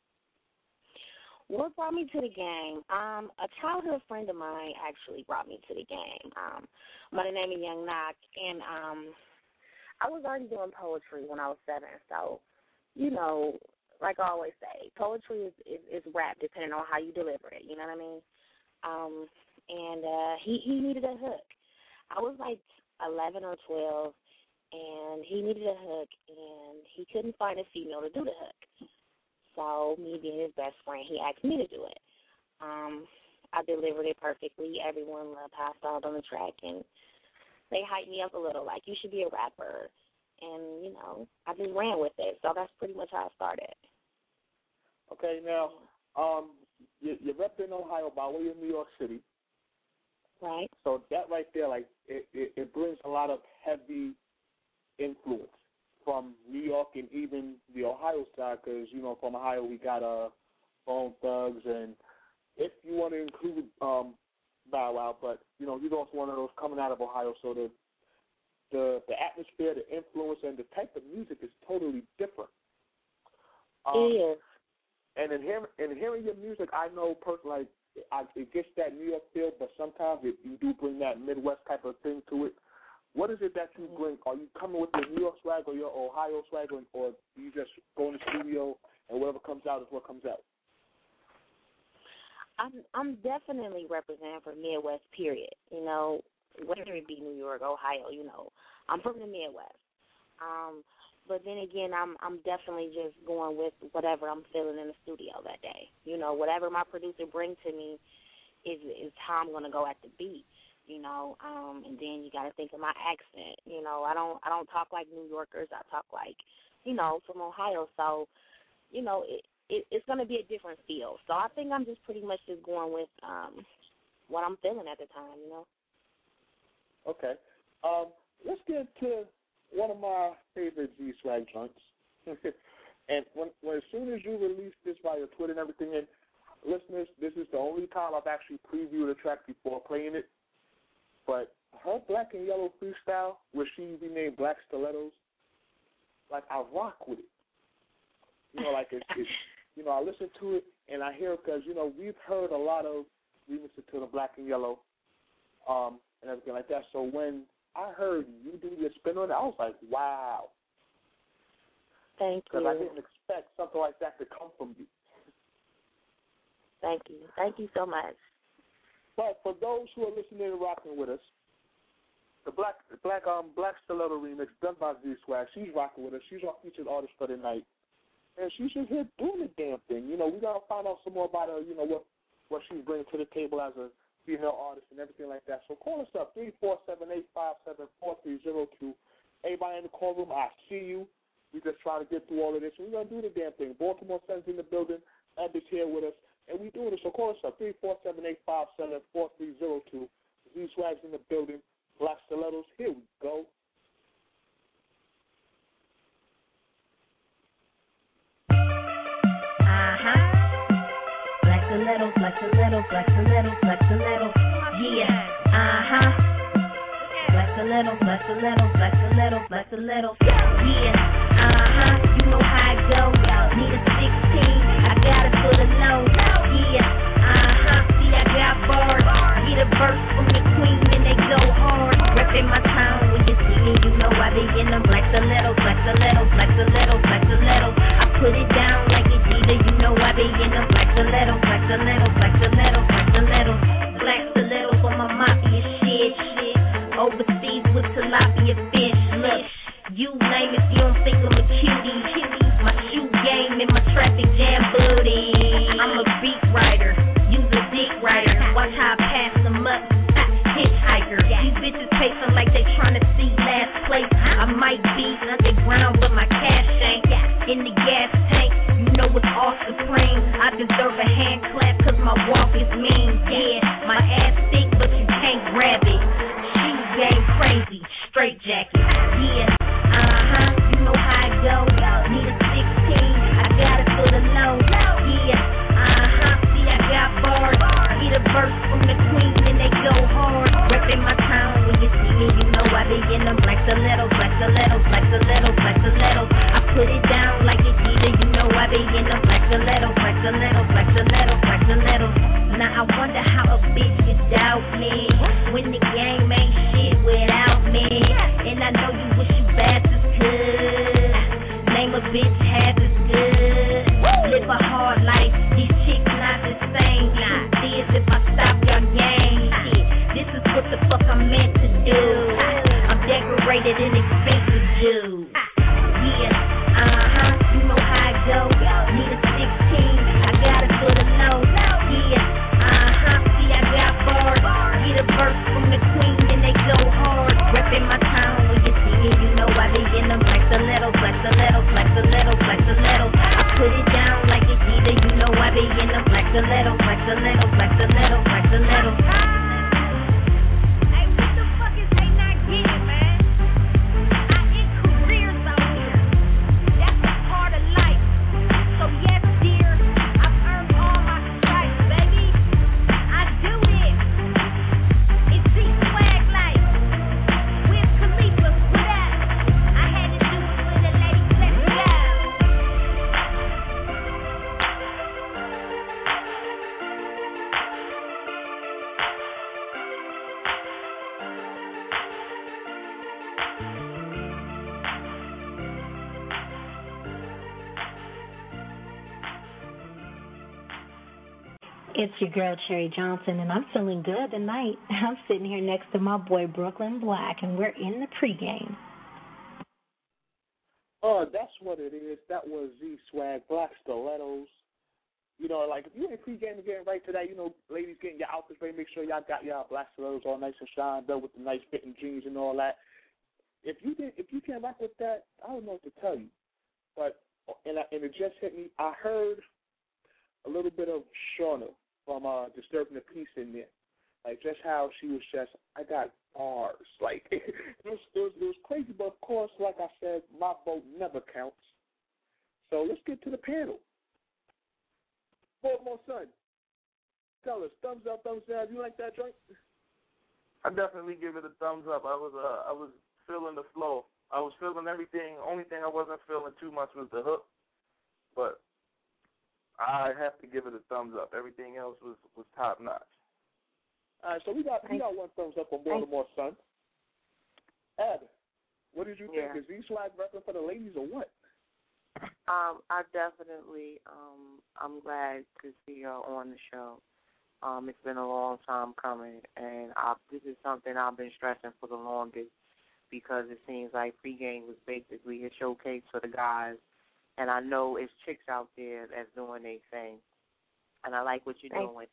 K: What brought me to the game? A childhood friend of mine actually brought me to the game. My name is Young Knock, and I was already doing poetry when I was 7. So, like I always say, poetry is rap, depending on how you deliver it. You know what I mean? And he needed a hook. I was like 11 or 12, and he needed a hook, and he couldn't find a female to do the hook. So me being his best friend, he asked me to do it. I delivered it perfectly. Everyone loved how I styled on the track, and they hyped me up a little, like, you should be a rapper. And, I just ran with it. So that's pretty much how I started.
C: Okay, now, you're repping Ohio, by way of New York City.
K: Right.
C: So that right there, like, it brings a lot of heavy influence from New York and even the Ohio side, because, you know, from Ohio we got Bone Thugs, and if you want to include Bow Wow, but, you know, he's also one of those coming out of Ohio, so the atmosphere, the influence, and the type of music is totally different.
K: It is.
C: And in hearing your music, I know personally, it gets that New York feel, but sometimes you do bring that Midwest type of thing to it. What is it that you bring? Are you coming with your New York swag or your Ohio swag, or do you just go in the studio and whatever comes out is what comes out?
K: I'm definitely representing for Midwest, period. You know, whether it be New York, Ohio, you know, I'm from the Midwest. But then again, I'm definitely just going with whatever I'm feeling in the studio that day. You know, whatever my producer brings to me is how I'm going to go at the beat. You know, and then you got to think of my accent. You know, I don't talk like New Yorkers. I talk like, you know, from Ohio. So, you know, it's going to be a different feel. So I think I'm just pretty much just going with what I'm feeling at the time. You know.
C: Okay. Let's get to one of my favorite G-Swag joints. And when as soon as you release this via Twitter and everything, and listeners, this is the only time I've actually previewed a track before playing it. But her Black and Yellow freestyle, where she renamed Black Stilettos, like, I rock with it. You know, like, it's you know, I listen to it and I hear it because, you know, we've heard a lot of remixes to the Black and Yellow and everything like that. So when I heard you do your spin on it, I was like, wow.
K: Thank you.
C: Because I didn't expect something like that to come from you.
K: Thank you. Thank you so much.
C: But for those who are listening and rocking with us, the Black Stiletto remix done by Z-Swag, she's rocking with us. She's our featured artist for the night. And she's just here doing the damn thing. You know, we got to find out some more about her, you know, what she's bringing to the table as a female artist and everything like that. So call us up, 347-857-4302. Everybody in the call room, I see you. We just trying to get through all of this. We're going to do the damn thing. Baltimore Sun's in the building. Ed is here with us. And we doing it. So call us up, 347-857-4302. Z-Swag's in the building. Black Stilettos. Here we go.
L: Black Stilettos, Black Stilettos, Black Stilettos, Black Stilettos. Yeah, Black Stilettos, Black Stilettos, Black Stilettos, Black Stilettos. Yeah, you know how it go. Need a 16, I got it for the low. Yeah, see I got bars. Get a verse from the queen and they go hard. Reppin' my town when you see me, you know I be in them Black Stilettos, Black Stilettos, Black Stilettos, Black Stilettos. I put it down like it's either, you know I be in them Black Stilettos, Black Stilettos, Black Stilettos, Black Stilettos. Black Stilettos for my mafia shit. Overseas with tilapia fish. Look, you name it, you don't think I'm a cutie. My shoe game and my traffic jam booty. I'm a beat writer, use a dick writer. Watch how I pass them up, hitchhiker. These bitches pacing like they tryna see last place. I might be underground, but my cash ain't in the gas tank. You know it's all supreme. I deserve a hand clap cause my walk is mean. Yeah, my ass thick, but you can't grab it. Shoe game crazy, straight jacket. Yeah, you know how it go. Need a 16, I got it for the low. Yeah, see I got bars. Get a verse from the queen and they go hard. Reppin' my town when you see me, you know I be in them Black Stilettos, Black Stilettos, Black Stilettos, Black Stilettos. I put it down like it's either, you know I be in them Black Stilettos, Black Stilettos, Black Stilettos, Black Stilettos. Now I wonder how a bitch could doubt me when the game ain't shit without me. And I know you wish you bastards could name a bitch half as good. Live a hard life, these chicks not the same. See as if I stop your game. This is what the fuck I'm meant to do. I'm decorated and expensive dude. Yeah, you know how it go. Need a 16, I got it for the low. Yeah, see I got bars. Get a verse from the queen and they go hard. Reppin' my town when you see me, you know I be in them Black Stilettos, Black Stilettos, Black Stilettos, Black Stilettos. I put it down like it's either, you know I be in them Black Stilettos, Black Stilettos, Black Stilettos, Black Stilettos. Hey, what the fuck is they not getting, man? I end careers out here. It's your girl, Cherry Johnson, and I'm feeling good tonight. I'm sitting here next to my boy, Brooklyn Black, and we're in the pregame.
C: Oh, that's what it is. That was Z-Swag, Black Stilettos. You know, like, if you ain't pregame getting right to that, you know, ladies getting your outfits ready, make sure y'all got y'all Black Stilettos all nice and shined up with the nice fitting jeans and all that. If you can't rock with that, I don't know what to tell you. But, and it just hit me, I heard a little bit of Shauna from Disturbing the Peace in there. Like, just how she was just, I got bars. Like, it was crazy, but of course, like I said, my vote never counts. So let's get to the panel. Baltimore Sun, tell us, thumbs up, thumbs down. You like that joint?
G: I definitely give it a thumbs up. I was feeling the flow. I was feeling everything. Only thing I wasn't feeling too much was the hook, but I have to give it a thumbs up. Everything else was top notch.
C: All right, so we got one thumbs up on Baltimore Sun. Ed, what did you think? Is Z-Swag repping for the ladies or what?
F: I definitely, I'm glad to see her on the show. It's been a long time coming, and this is something I've been stressing for the longest because it seems like pregame was basically a showcase for the guys, and I know it's chicks out there that's doing their thing, and I like what you're doing.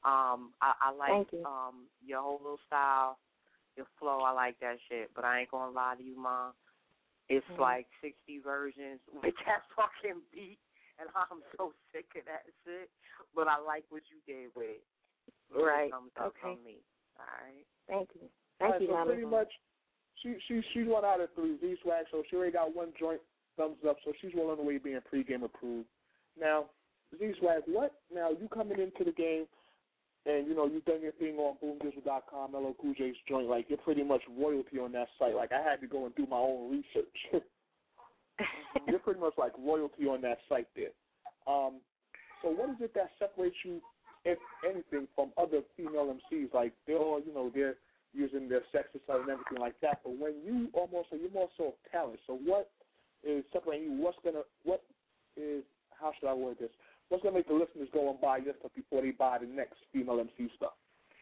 F: I like your whole little style, your flow. I like that shit, but I ain't gonna lie to you, Mom. It's like 60 versions with that fucking beat, and I'm so sick of that shit. But I like what you did with it.
K: Right.
F: Okay. From me. All right.
K: Thank you.
C: Thank you, Mama. Pretty much, she's 1 out of 3. Z-Swag, so she already got one joint thumbs up, so she's well on the way being pregame approved. Now, Z-Swag, what? Now, you coming into the game, and, you know, you've done your thing on BoomDigital.com, LL Cool J's joint. Like, you're pretty much royalty on that site. Like, I had to go and do my own research. You're pretty much like royalty on that site there. So what is it that separates you, if anything, from other female MCs? Like, they're all, you know, they're using their sexy side and everything like that. But when you're more so of talent. So what is separating you? How should I word this? What's going to make the listeners go and buy your stuff before they buy the next female MC stuff?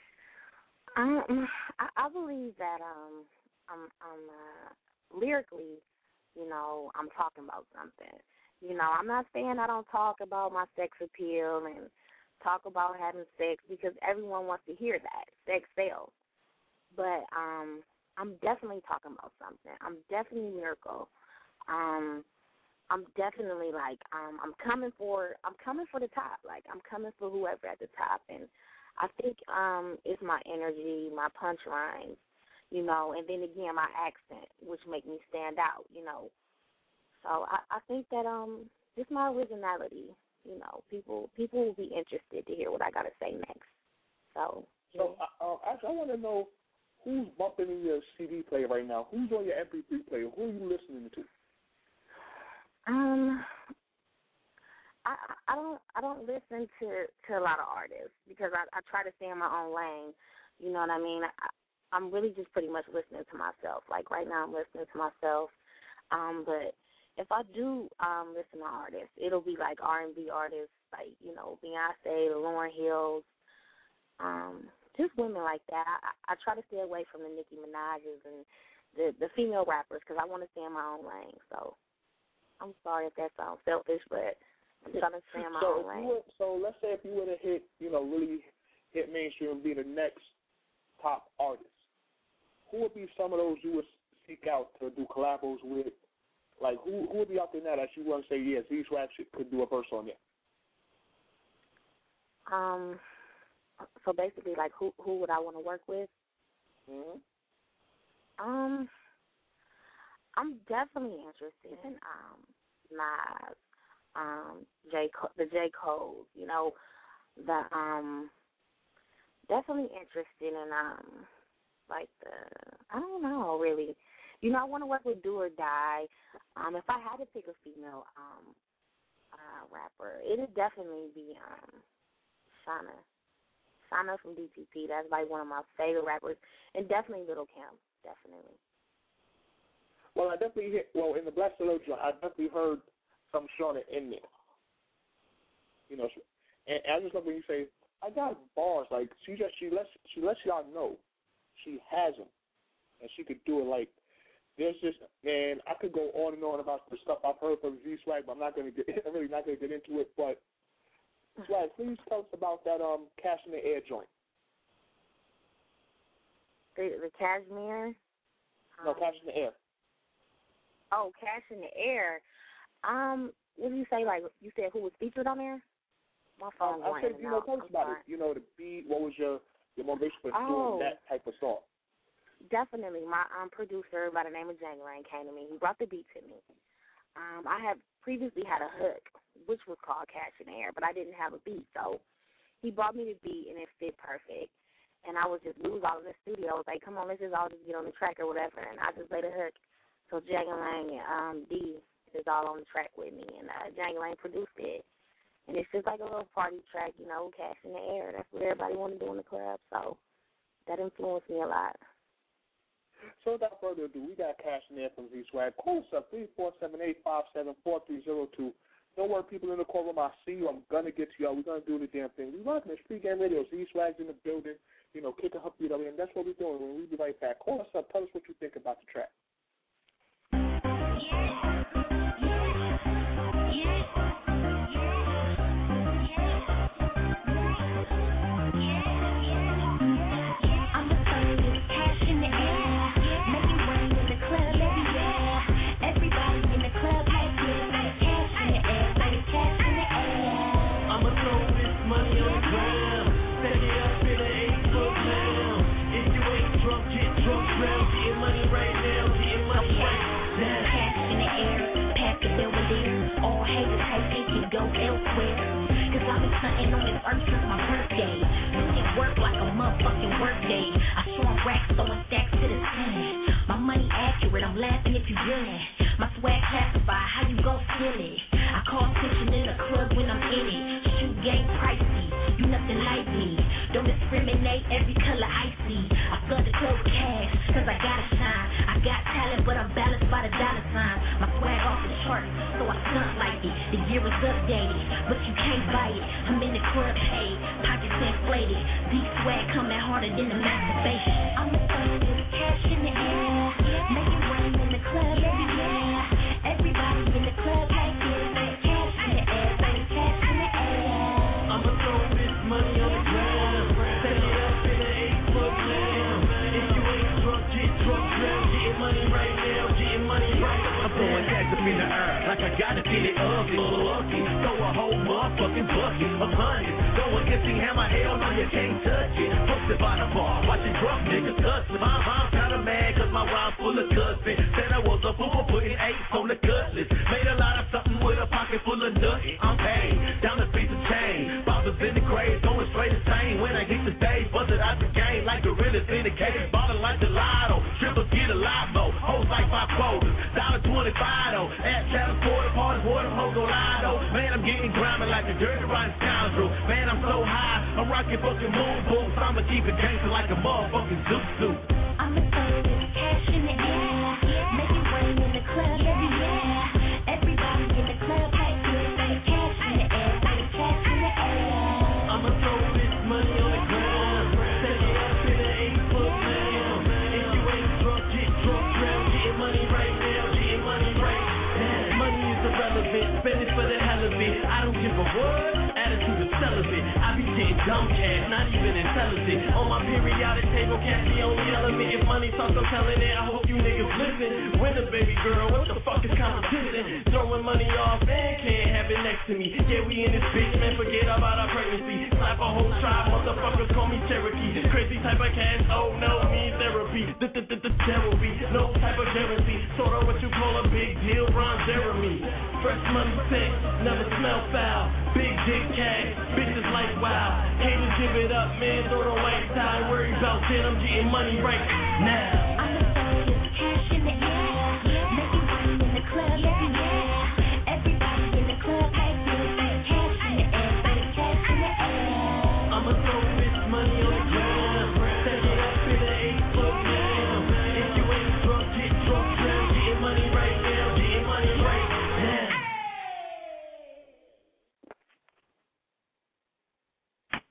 K: I believe that I'm lyrically, you know, I'm talking about something. You know, I'm not saying I don't talk about my sex appeal and talk about having sex because everyone wants to hear that. Sex sells. But I'm definitely talking about something. I'm definitely lyrical. I'm definitely like I'm coming for the top. Like I'm coming for whoever at the top, and I think it's my energy, my punch lines, you know, and then again my accent, which make me stand out, you know. So I think that just my originality, you know, people will be interested to hear what I gotta say next. So
C: actually, I want to know who's bumping in your CD player right now. Who's on your MP3 player? Who are you listening to?
K: I don't listen to a lot of artists because I try to stay in my own lane. You know what I mean? I'm really just pretty much listening to myself. Like right now I'm listening to myself. But if I do listen to artists, it'll be like R&B artists, like, you know, Beyonce, the Lauryn Hills, just women like that. I try to stay away from the Nicki Minaj's and the female rappers because I want to stay in my own lane. So I'm sorry if that sounds selfish, but I'm trying to stay in my own lane.
C: So let's say if you were to hit, you know, really hit mainstream and be the next top artist, who would be some of those you would seek out to do collabos with? Like, who would be out there now that you want to say, yes, Z-Swag could do a verse on it?
K: So basically, like, who would I want to work with?
C: Mm-hmm.
K: I'm definitely interested in Nas, the J. Cole. You know, definitely interested in like I don't know really. You know, I want to work with Do or Die. If I had to pick a female rapper, it'd definitely be Shauna. Shauna from DTP. That's like one of my favorite rappers, and definitely Little Kim. Definitely.
C: Well, I definitely in the Black Stiletto, I definitely heard some Shauna in there. You know, and I just love when you say I got bars. Like she lets y'all know she has them, and she could do it. Like there's just, man, I could go on and on about the stuff I've heard from Z Swag, but I'm really not gonna get into it. But Swag, please tell us about that Cash in the Air joint.
K: The Cashmere.
C: No, Cash in the Air.
K: Oh, Cash in the Air. What did you say? Like you said, who was featured on there? My phone
C: I said, tell us about it. The beat. What was your motivation for doing that type of song?
K: Definitely. My producer by the name of January came to me. He brought the beat to me. I have previously had a hook, which was called Cash in the Air, but I didn't have a beat. So he brought me the beat, and it fit perfect. And we was all in the studio. I was like, come on, let's just all just get on the track or whatever. And I just played a hook. So January and D is all on the track with me, and January produced it. And it's just like a little party track, Cash in the Air. That's what everybody want to do in the club. So that influenced me a lot.
C: So without further ado, we got Cash in the Air from Z Swag. Call us up, 347-857-4302. Don't worry, people in the call room, I see you. I'm going to get to y'all. We're going to do the damn thing. We rocking this pregame radio. Z Swag's in the building, kicking her feet up, and that's what we're doing. When we be right back, call us up. Tell us what you think about the track.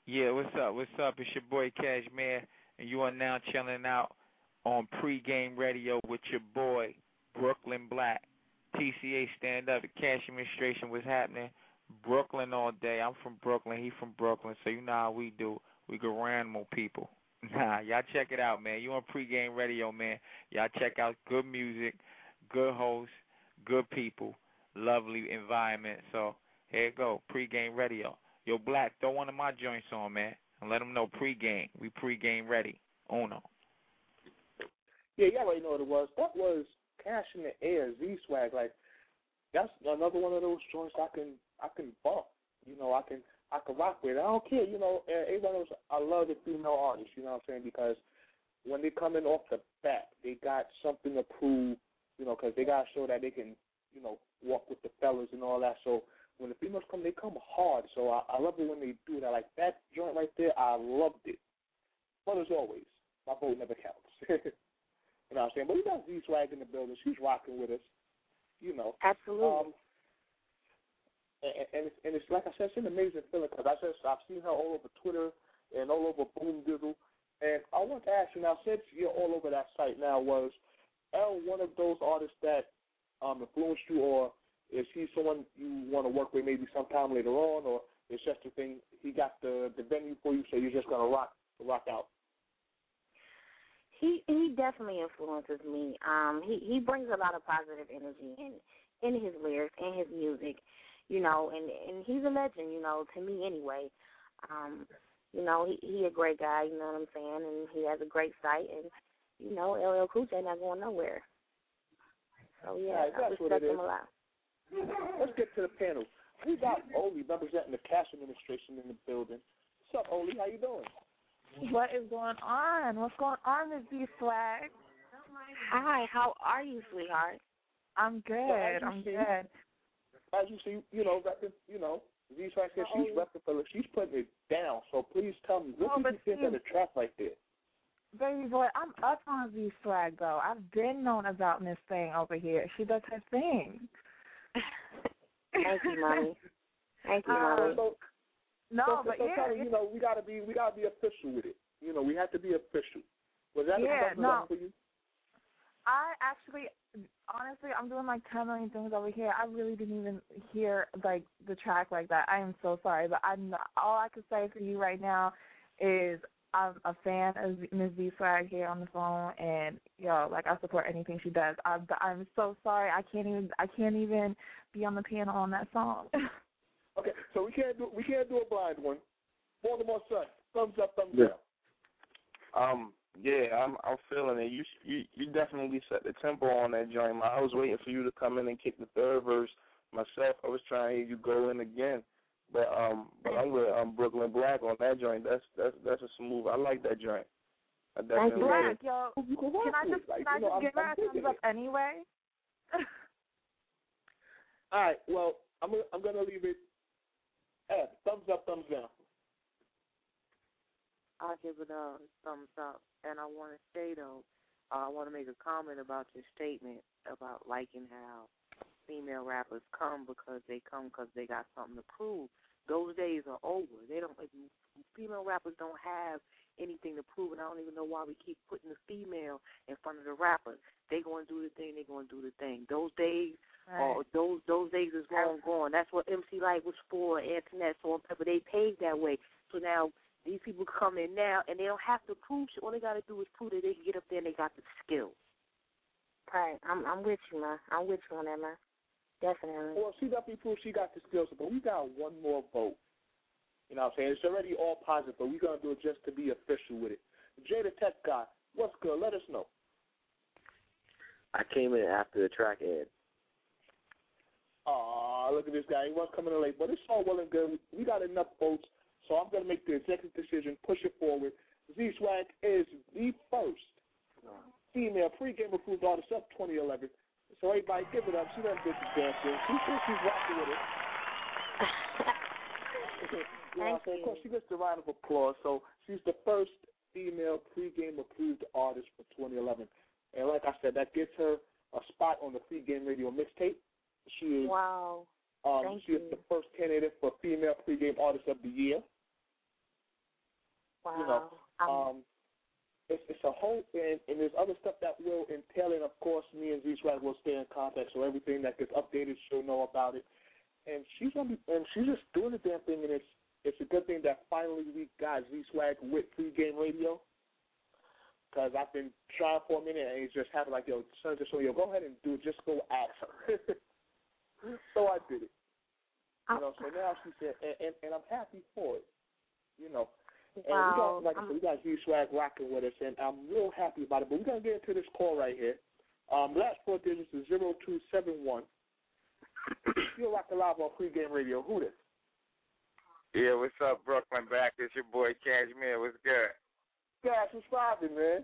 M: Yeah, what's up? What's up? It's your boy Cashmere, and you are now chilling out on Pregame Radio with your boy Brooklyn Black. TCA stand up. The cash administration was happening. Brooklyn all day. I'm from Brooklyn. He from Brooklyn. So you know how we do. We go animal people. Nah, y'all check it out, man. You on Pregame Radio, man. Y'all check out good music, good hosts, good people, lovely environment. So here you go, Pregame Radio. Yo, Black, throw one of my joints on, man, and let them know pregame. We pregame ready. Uno.
C: Yeah, y'all already know what it was. That was Cash in the Air, Z-Swag. Like, that's another one of those joints I can bump. You know, I can rock with. I don't care. You know, everybody knows I love the female artists. You know what I'm saying? Because when they come in off the bat, they got something to prove. You know, because they got to show that they can, you know, walk with the fellas and all that. So when the females come, they come hard. So I love it when they do that. Like that joint right there, I loved it. But as always, my vote never counts. You know what I'm saying? But we got Z-Swag in the building. She's rocking with us. You know.
K: Absolutely.
C: And it's like I said, it's an amazing feeling because I've seen her all over Twitter and all over Boom Dizzle. And I want to ask you now, since you're all over that site now, was Elle one of those artists that influenced you, or is he someone you want to work with maybe sometime later on, or it's just a thing, he got the venue for you, so you're just going to rock out?
K: He definitely influences me. He brings a lot of positive energy in his lyrics, in his music, you know, and he's a legend, you know, to me anyway. You know, he a great guy, you know what I'm saying, and he has a great site, and, you know, LL Cool J not going nowhere. So, yeah, I respect him a lot.
C: Let's get to the panel. We got Oli representing the cash administration in the building. What's up, Oli? How you doing?
N: What is going on? What's going on, Ms. Z-Swag?
K: Hi, how are you, sweetheart?
N: I'm good. I'm good.
C: As you see, you know, Z-Swag says she's repping for, she's putting it down. So please tell me, what did you think of the track right there?
N: Baby boy, I'm up on Z-Swag, though. I've been known about Miss Thing over here. She does her thing.
K: Thank you, Mommy. Thank you, Mommy.
C: You know, we gotta be official with it. You know, we have to be official. Was that for you?
N: I actually, honestly, I'm doing like 10 million things over here. I really didn't even hear like the track like that. I am so sorry, but all I can say for you right now is I'm a fan of Ms. Z-Swag here on the phone, and like I support anything she does. I'm so sorry. I can't even be on the piano on that song.
C: Okay, so we can't do a blind one. Baltimore Sun, thumbs up, thumbs down.
G: Yeah, I'm feeling it. You definitely set the tempo on that joint. I was waiting for you to come in and kick the third verse myself. I was trying to hear you go in again. But I'm with Brooklyn Black on that joint. That's a smooth. I like that joint. I definitely
N: Black, yo. Can I just give her a thumbs up anyway?
C: All right. Well, I'm gonna leave it at thumbs up, thumbs down.
F: I'll give it a thumbs up. And I want to say, though, I want to make a comment about your statement about liking how female rappers come because they got something to prove. Those days are over. Female rappers don't have anything to prove, and I don't even know why we keep putting the female in front of the rapper. They going to do the thing. They going to do the thing. Those days, those days is long gone. That's what MC Light was for, Antoinette, so on. But they paved that way. So now these people come in now, and they don't have to prove shit. All they got to do is prove that they can get up there and they got the skill.
K: Right. I'm with you, man. I'm with you on that, man. Definitely.
C: Well, she definitely proved she got the skills, but we got one more vote. You know what I'm saying? It's already all positive, but we're going to do it just to be official with it. Jay the Tech Guy, what's good? Let us know.
O: I came in after the track aired.
C: Aw, look at this guy. He was coming in late, but it's all well and good. We got enough votes, so I'm going to make the executive decision, push it forward. Z-Swag is the first female pregame approved artist of 2011. So everybody give it up. She doesn't get the dancing. She's rocking with it. You know what I'm saying? Of course, she gets the round of applause. So she's the first female pregame approved artist for 2011. And like I said, that gets her a spot on the pregame radio mixtape. She is
K: wow.
C: She is the first candidate for female pregame artist of the year.
F: Wow.
C: It's a whole, and there's other stuff that will entail, and of course, me and Z-Swag will stay in contact, so everything that gets updated, she'll know about it. And she's just doing the damn thing, and it's a good thing that finally we got Z-Swag with Pregame Radio, because I've been trying for a minute, and it just happened like, yo, son, just so yo, go ahead and do it, just go ask her. So I did it. You know, so now she said, and I'm happy for it, you know. And
F: wow.
C: we got, like I said, we got Z-Swag rocking with us, and I'm real happy about it. But we're going to get into this call right here. Last four digits is 0271. You're rocking live on Pregame Radio. Who this?
M: Yeah, what's up, Brooklyn Black? It's your boy Cashmere. What's good?
C: Cash, what's poppin', man?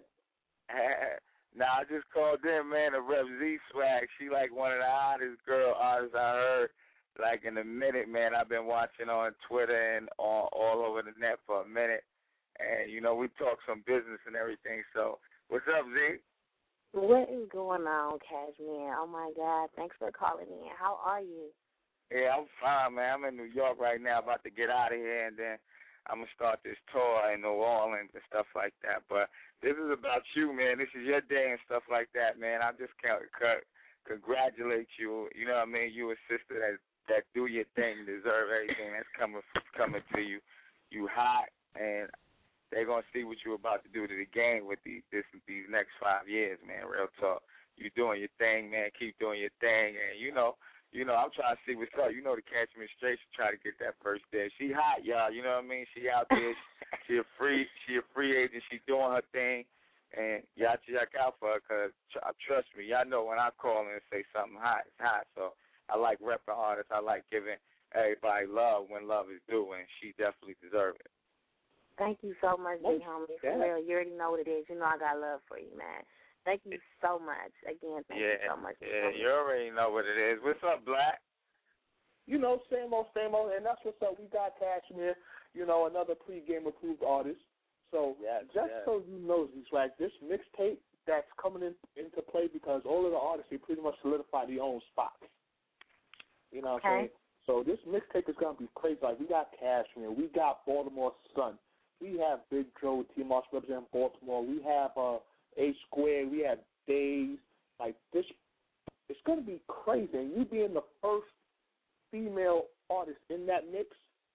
M: Nah, I just called in, man, to rep Z-Swag. She like one of the hottest girl artists I heard. Like in a minute, man. I've been watching on Twitter and all over the net for a minute. And, you know, we talk some business and everything. So, what's up, Z?
F: What is going on, Cashmere? Oh, my God. Thanks for calling in. How are you?
M: Yeah, I'm fine, man. I'm in New York right now, about to get out of here, and then I'm going to start this tour in New Orleans and stuff like that. But this is about you, man. This is your day and stuff like that, man. I just can't congratulate you. You know what I mean? You a sister that do your thing, deserve everything that's coming to you. You hot, and they're going to see what you're about to do to the game with these next 5 years, man, real talk. You doing your thing, man. Keep doing your thing. And, you know, I'm trying to see what's up. You know the Catch Me Straight should try to get that first day. She hot, y'all. You know what I mean? She out there. She a free agent. She doing her thing. And y'all check out for her because, trust me, y'all know when I call and say something hot, it's hot. So I like repping artists. I like giving everybody love when love is due, and she definitely deserves it.
F: Thank you so much, big homie. For real, you already know what it is. You know I got love for you, man. Thank you so much. Again, thank you so much.
M: Yeah, you already know what it is. What's up, Black?
C: You know, same old, and that's what's up. We got Cashmere, you know, another Pregame approved artist. So so you know, Z-Swag, this mixtape that's coming into play because all of the artists, they pretty much solidify their own spots. You know what I'm saying? So this mixtape is going to be crazy. Like, we got Cashmere. We got Baltimore Sun. We have Big Joe, T-Moss representing Baltimore. We have A-Square. We have Days. Like, this, it's going to be crazy. And you being the first female artist in that mix,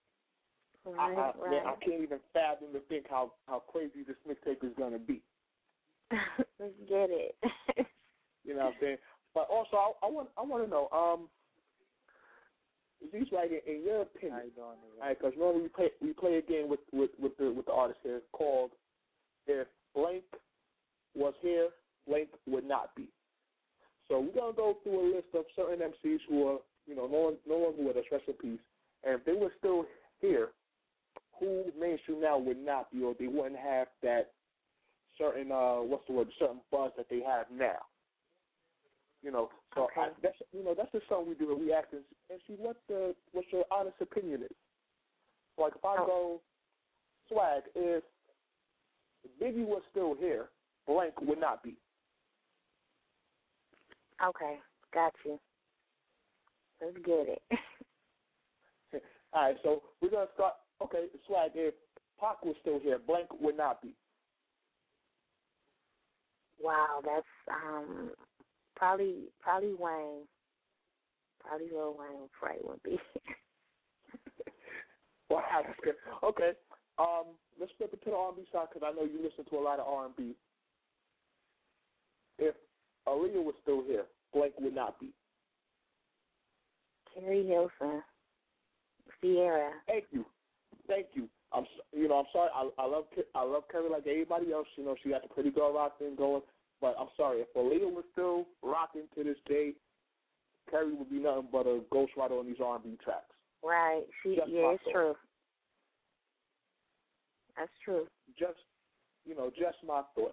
C: I can't even fathom to think how crazy this mixtape is going to be.
F: Let's get it.
C: You know what I'm saying? But also, I want to know, Z-Swag, in your opinion, because normally we play a game with the artist here called "If Blank Was Here, Blank Would Not Be." So we're gonna go through a list of certain MCs who are, you know, no longer with us, rest in peace. And if they were still here, who mainstream now would not be, or they wouldn't have that certain certain buzz that they have now. You know, so that's just something we do. We ask and see what your honest opinion is. Like if I go, Swag, if Biggie was still here, Blank would not be.
F: Okay, got you. Let's get it.
C: All right, so we're gonna start. Okay, Swag, if Pac was still here, Blank would not be.
F: Wow, that's probably Wayne. Probably Lil Wayne probably wouldn't be.
C: Wow, that's good. Okay, let's flip it to the R&B side because I know you listen to a lot of R&B. If Aaliyah was still here, Blank would not be.
F: Carrie Hilson, Sierra.
C: Thank you. I'm sorry. I love Carrie like everybody else. You know, she got the pretty girl rock thing going. But I'm sorry, if Aaliyah was still rocking to this day, Carrie would be nothing but a ghostwriter on these R&B tracks.
F: Right. It's true. That's true.
C: Just my thought.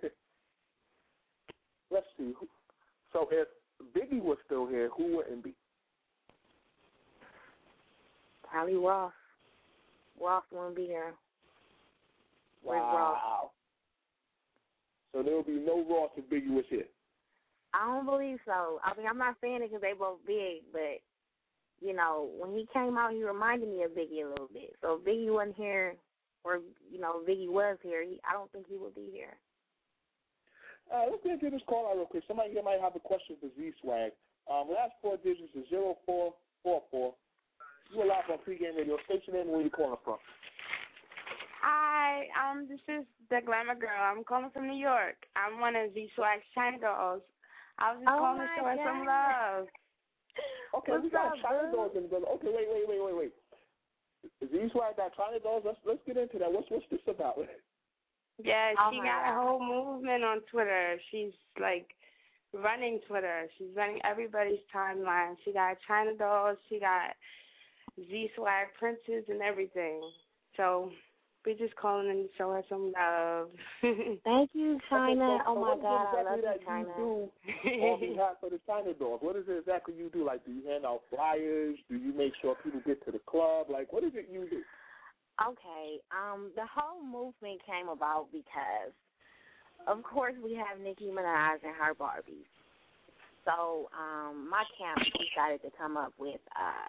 C: Let's see. So if Biggie was still here, who wouldn't be?
F: Probably Ross. Ross wouldn't be here.
C: Wow. So there will be no Ross if Biggie was here.
F: I don't believe so. I mean, I'm not saying it because they both big, but, you know, when he came out, he reminded me of Biggie a little bit. So if Biggie wasn't here,
K: or Biggie was here, I don't think he would be here.
C: Let's get this call out real quick. Somebody here might have a question for Z-Swag. Last 4 digits is 0444. You are live on Pregame Radio. Station name, where you calling from?
P: Hi, this is the Glamour Girl. I'm calling from New York. I'm one of Z-Swag's China dolls. I was just calling to show her some love.
C: Okay, we got China dolls in the building. Okay, wait. Z-Swag got China dolls. Let's get into that. What's this about?
P: Yeah, she got a whole movement on Twitter. She's like running Twitter. She's running everybody's timeline. She got China dolls. She got Z-Swag princes and everything. So we're just calling in to show her some love.
K: Thank you, China.
C: So
K: my God, I love
C: you,
K: China.
C: You do on behalf of the China dolls? What is it exactly you do? Like, do you hand out flyers? Do you make sure people get to the club? Like, what is it you do?
K: Okay, the whole movement came about because, of course, we have Nicki Minaj and her Barbies. So my camp decided to come up with,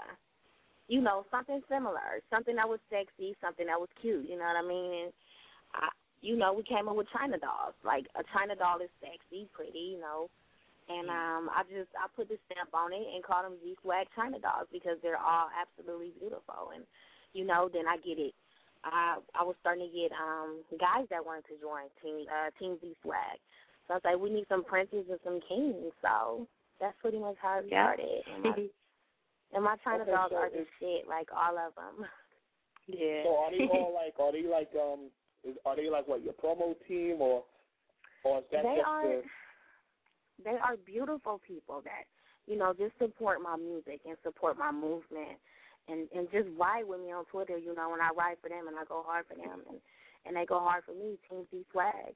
K: something similar, something that was sexy, something that was cute, you know what I mean? And, we came up with China dolls. Like, a China doll is sexy, pretty, And I put the stamp on it and called them Z-Swag China dolls because they're all absolutely beautiful. And, then I get it. I was starting to get guys that wanted to join Team Z-Swag. So I was like, we need some princes and some kings. So that's pretty much how it started. And my China dolls are the shit, like all of them.
P: Yeah.
C: So are they all are they like what, your promo team or is that
K: They are beautiful people that, just support my music and support my movement. And just ride with me on Twitter, when I ride for them and I go hard for them and they go hard for me, Team Z-Swag.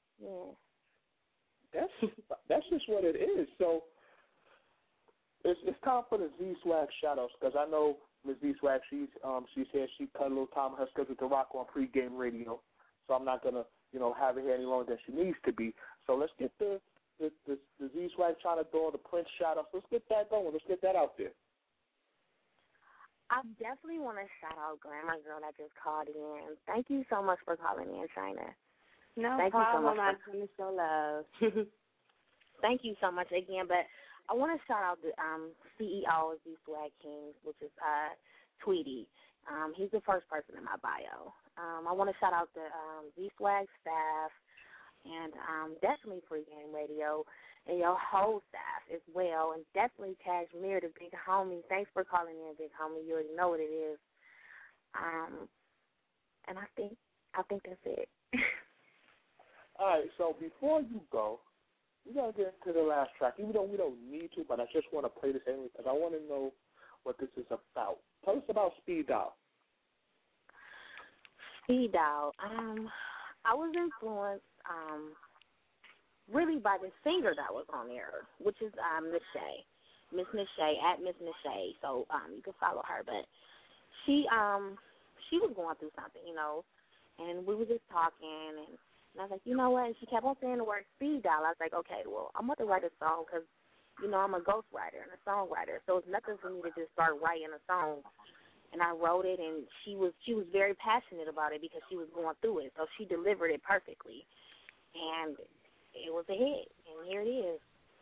K: Yeah.
C: That's just what it is. So it's time for the Z-Swag shout-outs because I know Ms. Z-Swag, she said she cut a little time on her schedule to rock on Pregame Radio. So I'm not going to, have her here any longer than she needs to be. So let's get the Z-Swag China doll, the Prince shout-outs. Let's get that going. Let's get that out there.
K: I definitely want to shout out Glamour Girl that just called in. Thank you so much for calling in, China.
P: No
K: Thank
P: problem.
K: You so much
P: I want to show love.
K: Thank you so much again. But I want to shout out the CEO of Z-Swag Kings, which is Tweety. He's the first person in my bio. I want to shout out the Z-Swag staff and definitely Pregame Radio and your whole staff as well, and definitely Cashmere, the big homie. Thanks for calling in, big homie. You already know what it is. And I think that's it.
C: All right, so before you go, we got to get into the last track. Even though we don't need to, but I just want to play this anyway because I want to know what this is about. Tell us about Speed Dial.
K: Speed Dial. I was influenced really by the singer that was on there, which is Miss Nishay, at Miss Nishay. So you can follow her. But she was going through something, and we were just talking, and I was like, you know what? And she kept on saying the word speed dial. I was like, okay, well, I'm going to write a song because, I'm a ghostwriter and a songwriter, so it's nothing for me to just start writing a song. And I wrote it, and she was very passionate about it because she was going through it, so she delivered it perfectly. And it was a hit, and here it is.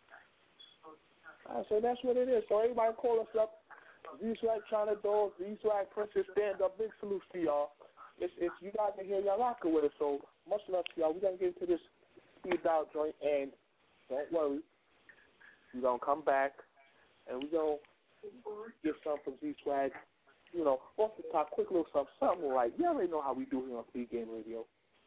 C: So that's what it is. So everybody call us up. Z-Swag China Dolls, Z-Swag Princess, stand up. Big salute to y'all. It's you guys are here, y'all rocking with us. So much love to y'all. We're going to get into this speed dial joint, and don't worry. We're going to come back, and we're going to get some from Z-Swag. Off the top, quick little something like, you already know how we do here on Pregame Radio.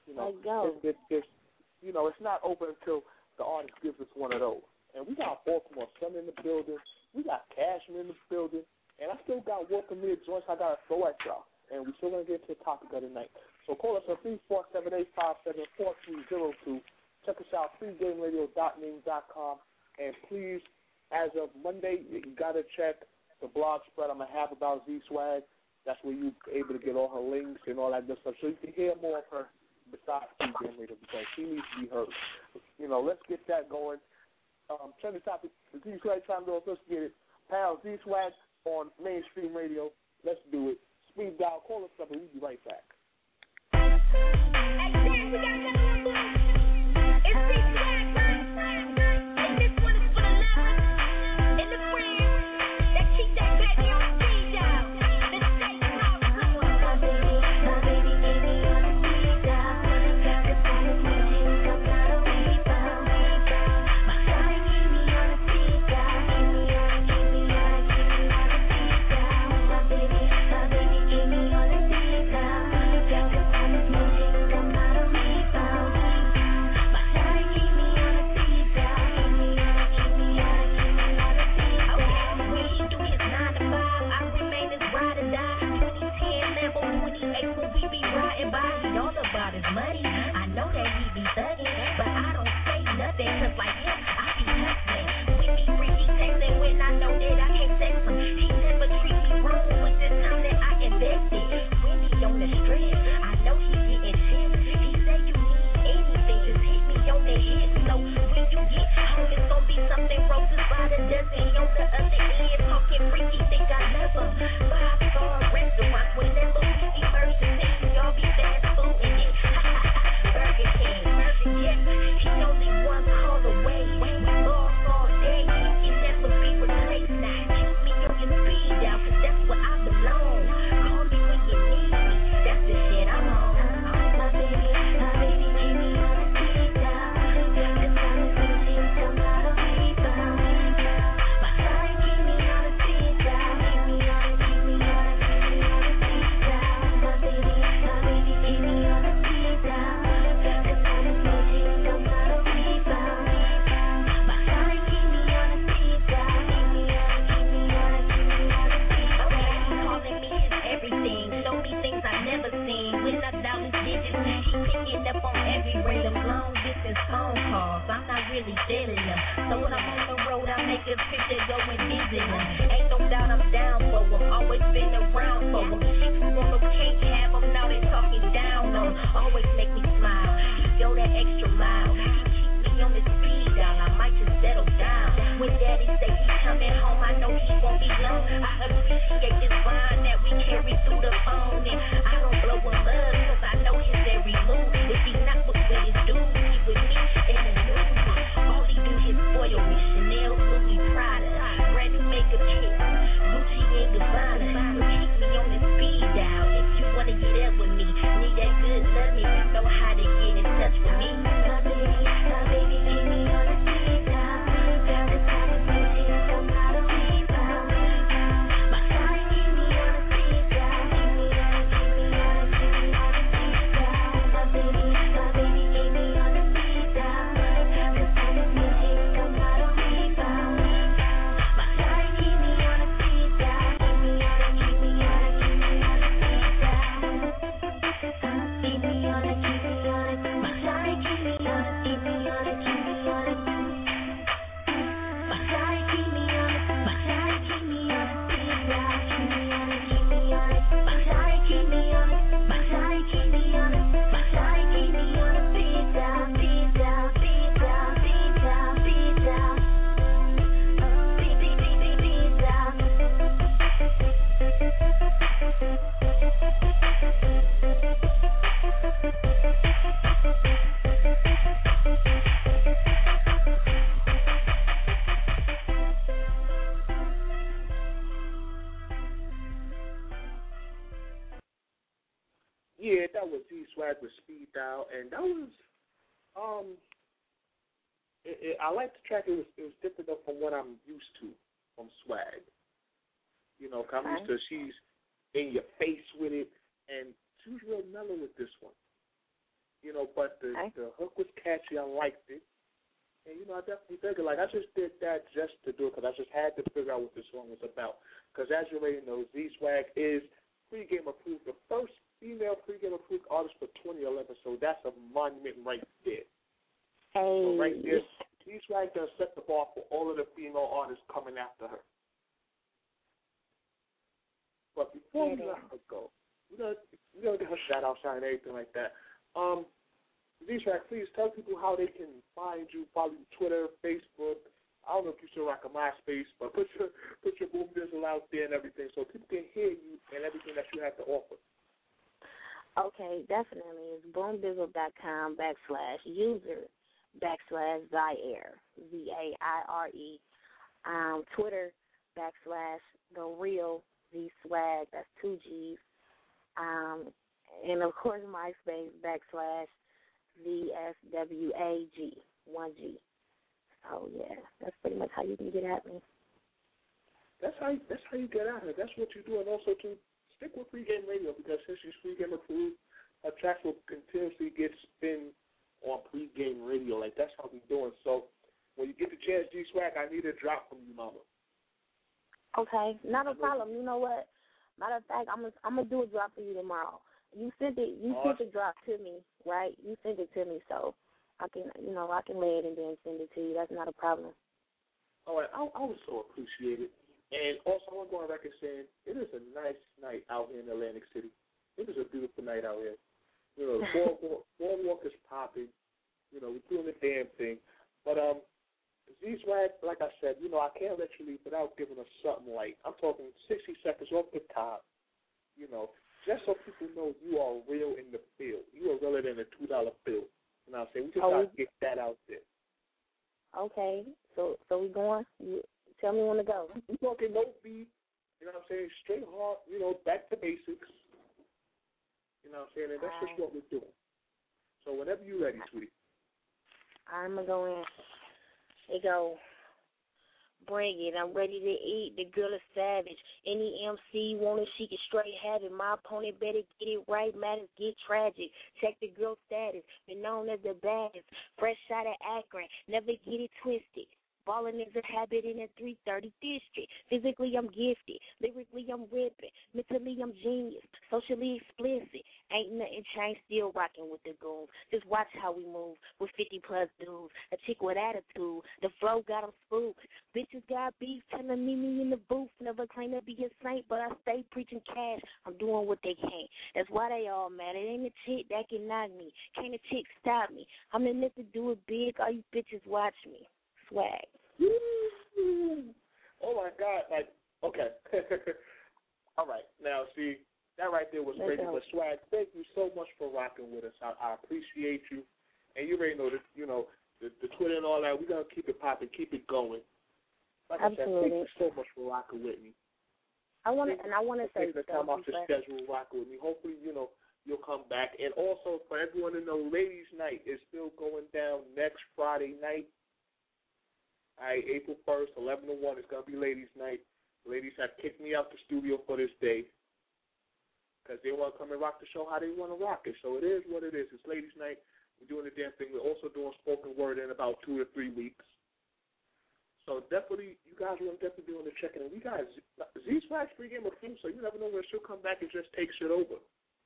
C: It's not over until the artist gives us one of those. And we got Baltimore Sun in the building. We got Cashmere in the building. And I still got Welcome Mid joints I got to throw at y'all. And we're still going to get to the topic of the night. So call us at 347-857-4302. Check us out, pregameradio.ning.com. And please, as of Monday, you got to check the blog spread I'm going to have about Z-Swag. That's where you're able to get all her links and all that good stuff. So you can hear more of her besides Pregame Radio because she needs to be heard. Let's get that going. Turn the topic to Z-Swag Time Dolls. Let's get it. Pal, Z-Swag on mainstream radio. Let's do it. Speed dial. Call us up and we'll be right back.
L: the fish that go and visit them. Ain't no doubt I'm down for them. Always been around for them. Chicks who want them can't have them. Now they talking down on them. Always make me smile. He go that extra mile. He keep me on the speed dial. I might just settle down. When daddy say he coming home, I know he won't be long. I appreciate this bond that we carry through the phone. And I don't blow him up cause I know his every move. If he not with his dudes, he with me in the news. All he do is spoil me. Chanel, Louis, Prada, Brandy makeup kit, Gucci and Gabbana. So keep me on the speed dial. If you wanna get up with me, need that good love me, you know how to get in touch with me. My baby, keep me on the speed dial. That's how the music comes out of me. My shawty, keep me on the speed dial. Keep me on the speed dial. My baby, keep me on the speed dial. That's how the music comes out of me. My shawty, keep me on the speed dial. Keep me on the speed dial. Keep me on it. My shawty, keep me on it. Keep me on it. Keep me on it. My shawty, keep me on it. My shawty, keep me on it. Speed dial. Keep me on it. Keep me on it. My shawty, keep me on it. My shawty, keep me on it. My shawty, keep me on it. Speed dial. Speed dial. Speed dial. Speed dial. Speed dial. Speed dial.
C: Yeah, that was Z-Swag with Speed Dial, and that was I like the track. It was different though from what I'm used to from Swag. You know, 'cause I'm used to she's in your face with it, and she was real mellow with this one. You know, but the hook was catchy. I liked it, and you know, I definitely figured like I just did that just to do it because I just had to figure out what this song was about. Because as you already know, Z-Swag is pregame approved, the first female pregame approved artist for 2011. So that's a monument right there.
K: Hey.
C: So right there, Z-Swag does set the bar for all of the female artists coming after her. But before we let her go, we don't get her shout out, and everything like that. Z-Swag, please tell people how they can find you, follow you, Twitter, Facebook. I don't know if you still rock a MySpace, but put your Boom Dizzle out there and everything so people can hear you and everything that you have to offer.
K: Okay, definitely. It's boomdizzle.com/user/Zaire, ZAIRE. Twitter /TheReal Z-Swag, that's 2 G's. And, of course, MySpace /VSWAG, 1 G. So, yeah, that's pretty much how you can get at me.
C: That's how you get at her. That's what you do. And also, to stick with pregame radio, because since she's pregame approved, her tracks will continuously get spin on pregame radio. Like, that's how we're doing. So, when you get the chance, G-Swag, I need a drop from you, mama.
K: Okay, not a problem. You know what? Matter of fact, I'm gonna do a drop for you tomorrow. You sent it. You sent the drop to me, right? You sent it to me, so I can lay it and then send it to you. That's not a problem.
C: All right, I would so appreciate it. And also, I want to go on record saying it is a nice night out here in Atlantic City. It is a beautiful night out here. You know, the boardwalk is popping. You know, we're doing the damn thing. But Z-Swag, like I said, you know, I can't let you leave without giving us something like, I'm talking 60 seconds off the top, you know, just so people know you are real in the field. You are realer than a $2 bill. You know what I'm saying? We just got to get that out there.
K: Okay. So we going? You tell me when to go.
C: We're talking no beat, you know what I'm saying? Straight hard, you know, back to basics. You know what I'm saying? And that's just what we're doing. So whenever you're ready, sweetie.
K: I'm going to go in. They go, bring it. I'm ready to eat. The girl is savage. Any MC want it, she can straight have it. My opponent better get it right. Matters get tragic. Check the girl status. Been known as the baddest. Fresh out of Akron. Never get it twisted. Ballin' is a habit in a 330 district. Physically, I'm gifted. Lyrically, I'm ripping. Mentally, I'm genius. Socially explicit. Ain't nothing changed, still rocking with the goon. Just watch how we move with 50-plus dudes. A chick with attitude. The flow got them spooked. Bitches got beef, telling me in the booth. Never claim to be a saint, but I stay preaching cash. I'm doing what they can't. That's why they all mad. It ain't a chick that can knock me. Can't a chick stop me. I'm in this to do it big. All you bitches watch me. Swag.
C: Oh, my God. Like, okay. All right. Now, see, that right there was crazy. But, Swag, thank you so much for rocking with us. I appreciate you. And you already know that, you know, the Twitter and all that, we're going to keep it popping, keep it going. Like I said, thank you so much for rocking with me.
K: I want to say
C: taking the time off the schedule, rocking with me. Hopefully, you know, you'll come back. And also, for everyone to know, Ladies' Night is still going down next Friday night. All right, April 1st, 11 to 1, it's going to be Ladies' Night. Ladies have kicked me out the studio for this day because they want to come and rock the show how they want to rock it. So it is what it is. It's Ladies' Night. We're doing the damn thing. We're also doing spoken word in about 2 to 3 weeks. So definitely, you guys will definitely be on the check-in. And we got Z-Swag's free game of food, so you never know when she'll come back and just take shit over.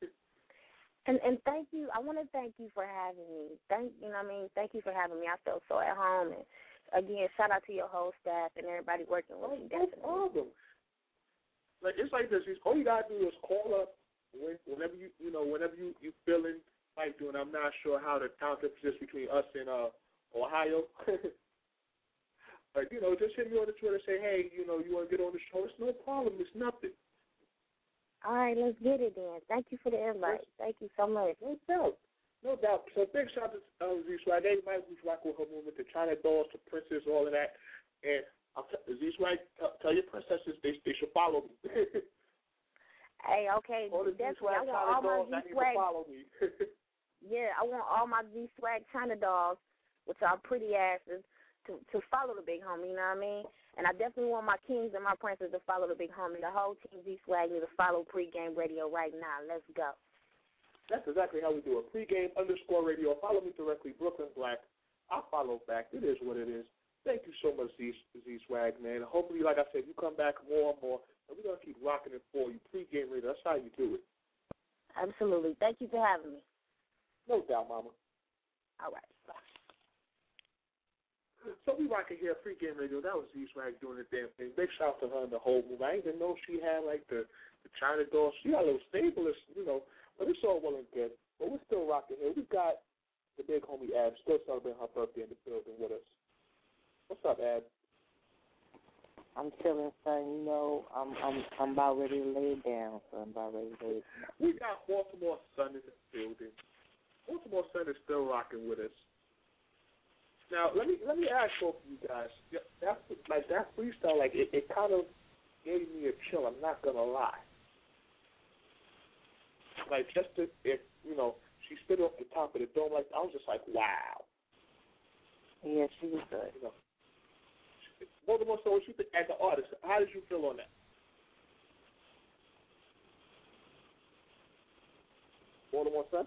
K: And thank you. I want to thank you for having me. Thank you for having me. I felt so at home. And again, shout out to your whole staff and everybody working with you.
C: No problem. Like, it's like this. All you gotta do is call up whenever you feeling like doing. I'm not sure how the time difference is between us and Ohio. But, you know, just hit me on the Twitter and say, hey, you know, you want to get on the show? It's no problem. It's nothing.
K: All right, let's get it then. Thank you for the invite. Thank you so much.
C: No doubt. No doubt. So big shout out to Z-Swag. Everybody who's rocking with her movement, the China Dolls, the Princess, all of that. And Z-Swag, tell your princesses they should follow me.
K: Hey, okay.
C: All the
K: Z-Swag,
C: Z-Swag China Dolls, I need to follow me.
K: Yeah, I want all my Z-Swag China Dolls, which are pretty asses, to follow the big homie, you know what I mean? And I definitely want my kings and my princes to follow the big homie. The whole team Z-Swag need to follow Pregame Radio right now. Let's go.
C: That's exactly how we do it. Pregame_radio. Follow me directly, Brooklyn Black. I'll follow back. It is what it is. Thank you so much, Z-Swag, man. Hopefully, like I said, you come back more and more, and we're going to keep rocking it for you. Pregame Radio, that's how you do it.
K: Absolutely. Thank you for having me.
C: No doubt, Mama.
K: All right. Bye.
C: So we rocking here, Pregame Radio. That was Z-Swag doing the damn thing. Big shout out to her and the whole move. I didn't even know she had, like, the China Dolls. She got a little stablest, you know. But it's all well and good. But we're still rocking here. We got the big homie Ab still celebrating her birthday in the building with us. What's up, Ab?
F: I'm chilling, son. You know, I'm about ready to lay it down, son.
C: We got Baltimore Sun in the building. Baltimore Sun is still rocking with us. Now let me ask both of you guys. That freestyle, like it kind of gave me a chill. I'm not gonna lie. Like, if you know, she spit off the top of the dome, like, I was just like, wow.
F: Yeah, she was good.
C: You know, Baltimore, so what you think as an artist? How did you feel on that? Baltimore, son?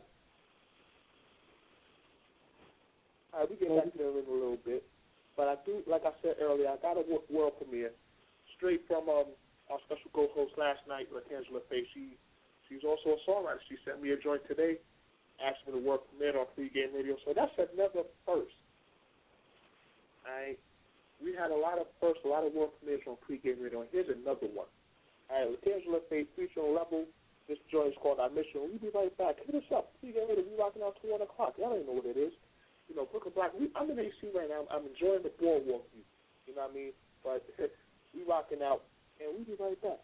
C: All right, we get back to that in a little bit. But I do, like I said earlier, I got a world premiere straight from our special co-host last night, LaTangela Faye. She's also a songwriter. She sent me a joint today, asked me to work premiere on Pregame Radio. So that's another first. All right. We had a lot of firsts, a lot of work premieres on Pregame Radio. And here's another one. All right, LaTangela Faye, feature on Level. This joint is called I Miss You. We'll be right back. Hit us up. Pregame Radio. We rocking out to 1 o'clock. Y'all don't know what it is. You know, Brooklyn Black. I'm in AC right now. I'm enjoying the boardwalk view. You know what I mean? But we rocking out, and we'll be right back.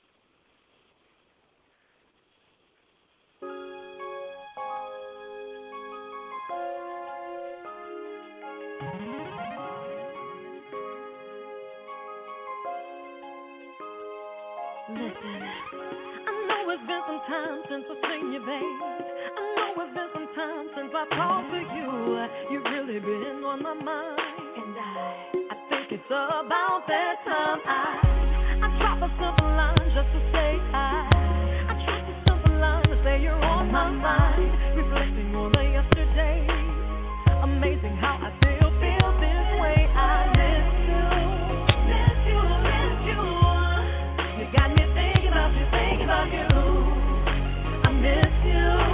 Q: Listen, I know it's been some time since I've seen you, babe. I know it's been some time since I talked to you. You've really been on my mind, and I think it's about that time I drop a simple line just to say I drop a simple line to say you're on my mind, reflecting on the yesterday. Amazing how I still feel this way. I miss you, miss you, miss you. You got me thinking about you, I miss you.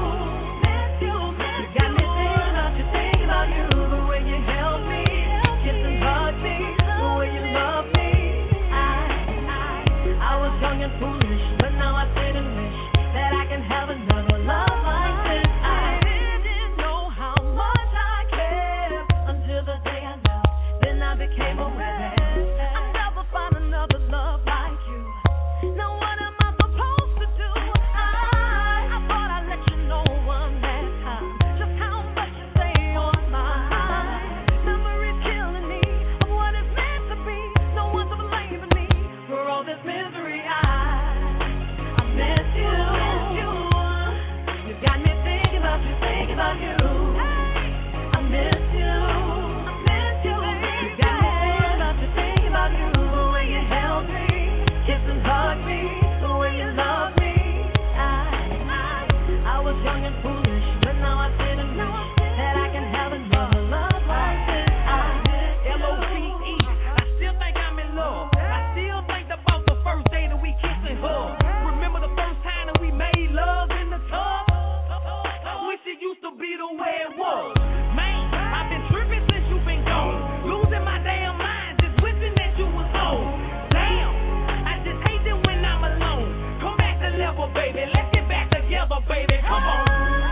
R: together, baby. Come on.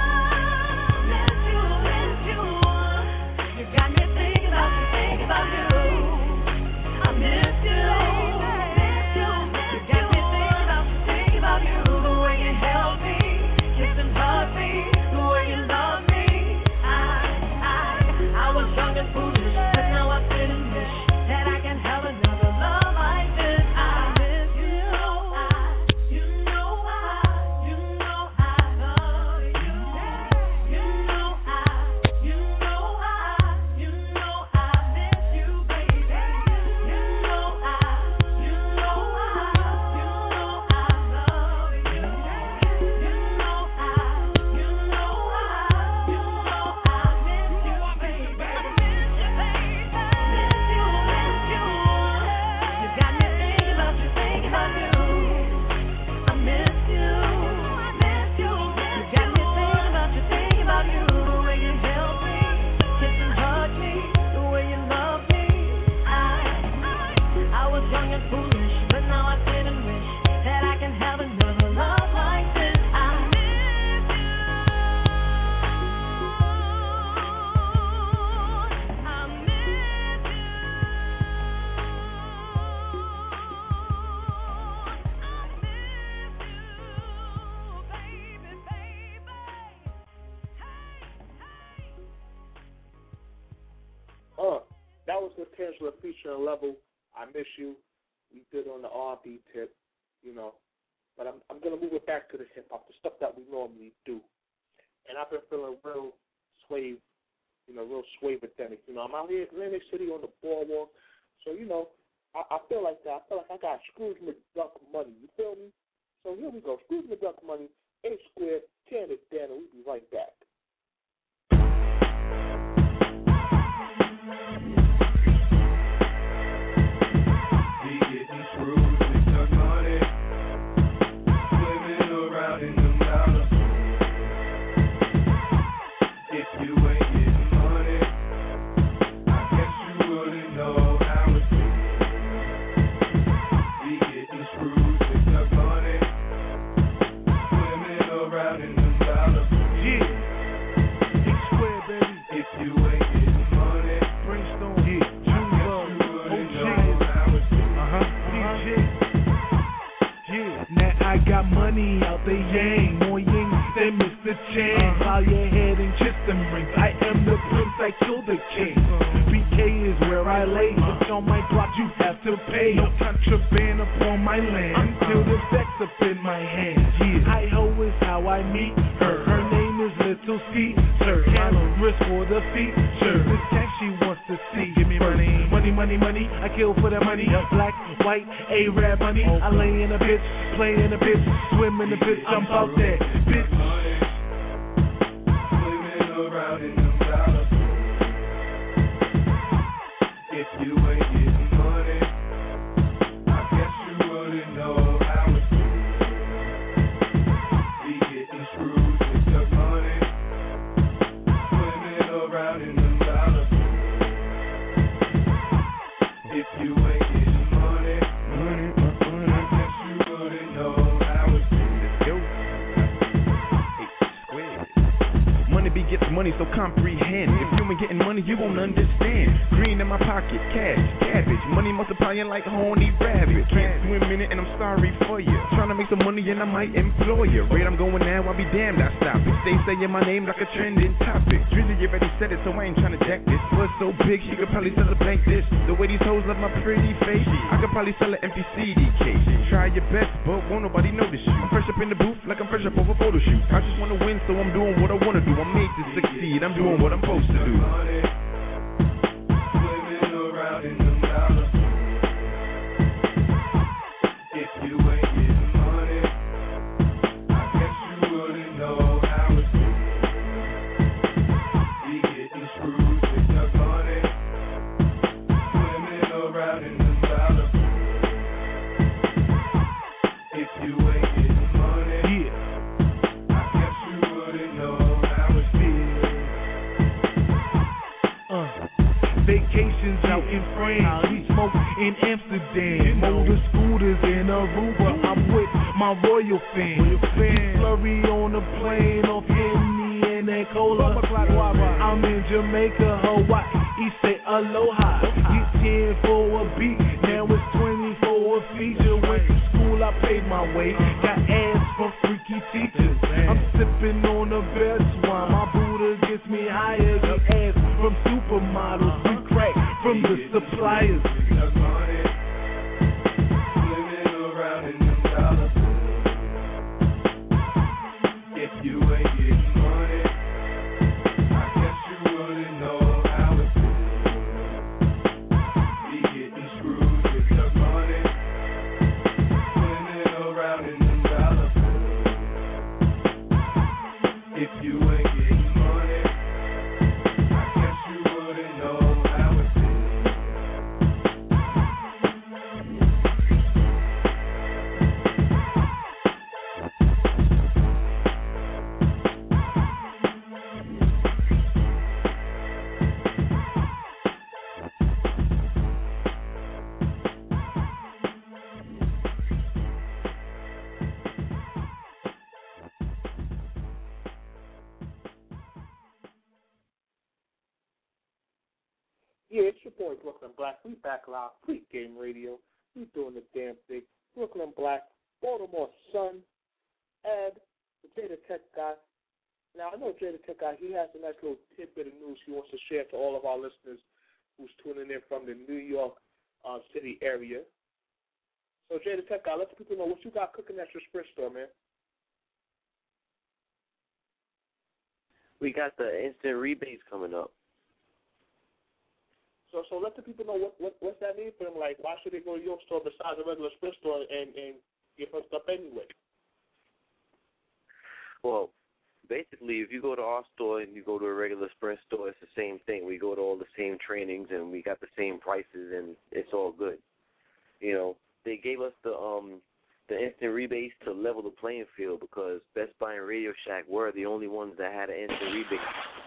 Q: You got me thinking about you. I miss you. You got me thinking about you. The way you held me, kiss and hug me, the way you love me. I was young and foolish, but now I sit and wish that I can have another love like this. I miss you. You know I love you. You know I miss you, baby. You know I love you. You know I miss you, baby. I miss you, baby. Miss you. You got me thinking about you. I miss you. You got me thinking about you. The way you held me, kiss and hug me, the way you love me. I was young and foolish, but now I sit and wish that I can have another love like this. I miss you. I miss you.
C: That was the Tangela featuring Level. I Miss You. We did on the R&B tip, you know. But I'm gonna move it back to the hip hop, the stuff that we normally do. And I've been feeling real swave, real swave-athenic. I'm out here in Atlantic City on the boardwalk, so I feel like that. I feel like I got Scrooge McDuck money. You feel me? So here we go. Scrooge McDuck money, 8 squared, 10 it down, and we'll be right back.
S: Money out the yang, more yang than Mr. Chang. Bow your head and kiss them rings. I am the prince, I kill the king. BK is where I lay. If on my block, you have to pay. No contraband upon my land until the sex up in my hand. Yeah, hi-ho is how I meet her. Her name is Little Ski, sir. Handle wrist for the feature. This cash she wants to see. Give me money, money, money, money. I kill for that money. Black, white, A-rap money. I lay in a bitch, play in a bitch, swim in the bitch, jump out there, bitch. Swimming around in them dollars. If you ain't getting money, I guess you wouldn't know how it feels. Be getting screwed with the money. Swimming around in them dollars. If you ain't getting money, I guess you wouldn't know how it feels. Money begets money, so comprehend. If you ain't getting money, you won't understand. Green in my pocket, cash, cabbage. Money multiplying like horny rabbit. Can't swim in it and I'm sorry for you. Trying to make some money and I might employ you. Rate I'm going now, I'll be damned, I stop it. Stay saying my name like a trending topic. Drizzy already said it, so I ain't trying to jack this. Was so big, she could probably sell a blank dish. The way these hoes love my pretty face, I could probably sell an empty CD case. Try your best, but won't nobody notice you. I'm fresh up in the booth like I'm fresh up off a photo shoot. I just wanna win, so I'm doing what I wanna do. I'm made to succeed, I'm doing what I'm supposed to do. Swimming around in them dollars. If you ain't getting money, I guess you wouldn't know how it feels. Be getting screwed with the money. Swimming around in them dollars. If you ain't getting money, I guess you wouldn't know how it feels. Vacations out in France, we smoke in Amsterdam. Motor scooters in Aruba, I'm with my royal fam. Flurry on
B: on a plane off Henny and that cola. I'm in Jamaica, Hawaii. He say aloha. Get 10 for a beat. Now it's 20 for a feature. Went to school, I paid my way. Got ass from freaky teachers. I'm sipping on the best wine. My Buddha gets me higher. Get ass from supermodels. We crack from the suppliers.
C: Yeah, it's your boy Brooklyn Black. We back live, Pre-Game Radio. We doing the damn thing. Brooklyn Black, Baltimore Sun, and the Jada Tech guy. Now, I know Jada Tech guy, he has a nice little tidbit of news he wants to share to all of our listeners who's tuning in from the New York City area. So, Jada Tech guy, let the people know what you got cooking at your Sprint store, man.
O: We got the instant rebates coming up.
C: So let the people know what's that mean for them. Like, why should they go to your store besides a regular Sprint store and get her stuff anyway?
O: Well, basically, if you go to our store and you go to a regular Sprint store, it's the same thing. We go to all the same trainings and we got the same prices, and it's all good. You know, they gave us the instant rebates to level the playing field because Best Buy and Radio Shack were the only ones that had an instant rebate.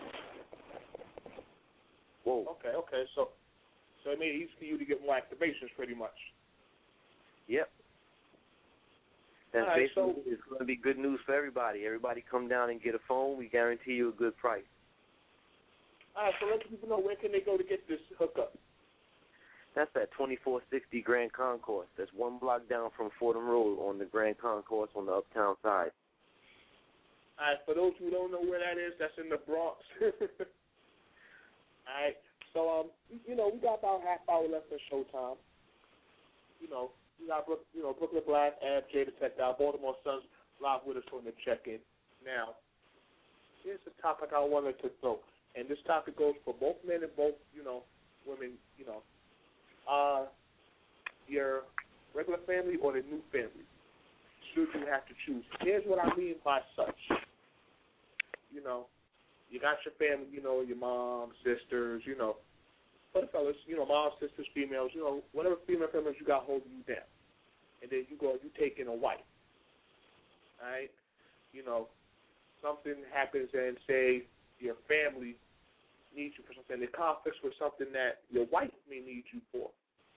O: Whoa.
C: Okay. So it made it easy for you to get more activations, pretty much.
O: Yep. That's
C: right,
O: basically it's going to be good news for everybody. Everybody come down and get a phone. We guarantee you a good price.
C: All right, so let the people know where can they go to get this hookup.
O: That's at 2460 Grand Concourse. That's one block down from Fordham Road on the Grand Concourse on the uptown side.
C: All right, for those who don't know where that is, that's in the Bronx. All right, so we got about half hour left in showtime. We got Brooklyn Black and Jada Tech out, Baltimore Suns live with us on the check-in. Now, here's the topic I wanted to throw, and this topic goes for both men and both women. Your regular family or the new family. Should you have to choose? Here's what I mean by such. You got your family, your mom, sisters, for the fellas, mom, sisters, females, whatever female members you got holding you down. And then you take in a wife. All right? Something happens and say your family needs you for something. It conflicts with something that your wife may need you for.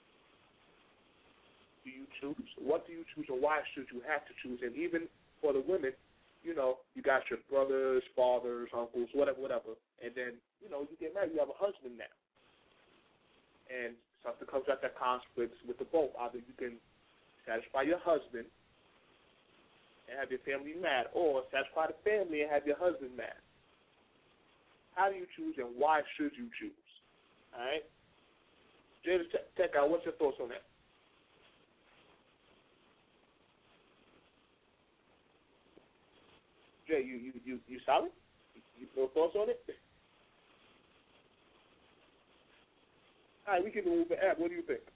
C: Do you choose? What do you choose and why should you have to choose? And even for the women, you got your brothers, fathers, uncles, whatever. And then, you get married, you have a husband now. And something comes out that conflicts with the both. Either you can satisfy your husband and have your family mad, or satisfy the family and have your husband mad. How do you choose and why should you choose? All right? Jada Tech out, what's your thoughts on that? Jay, you solid? You no thoughts on it? All right, we can move the app. What do you think?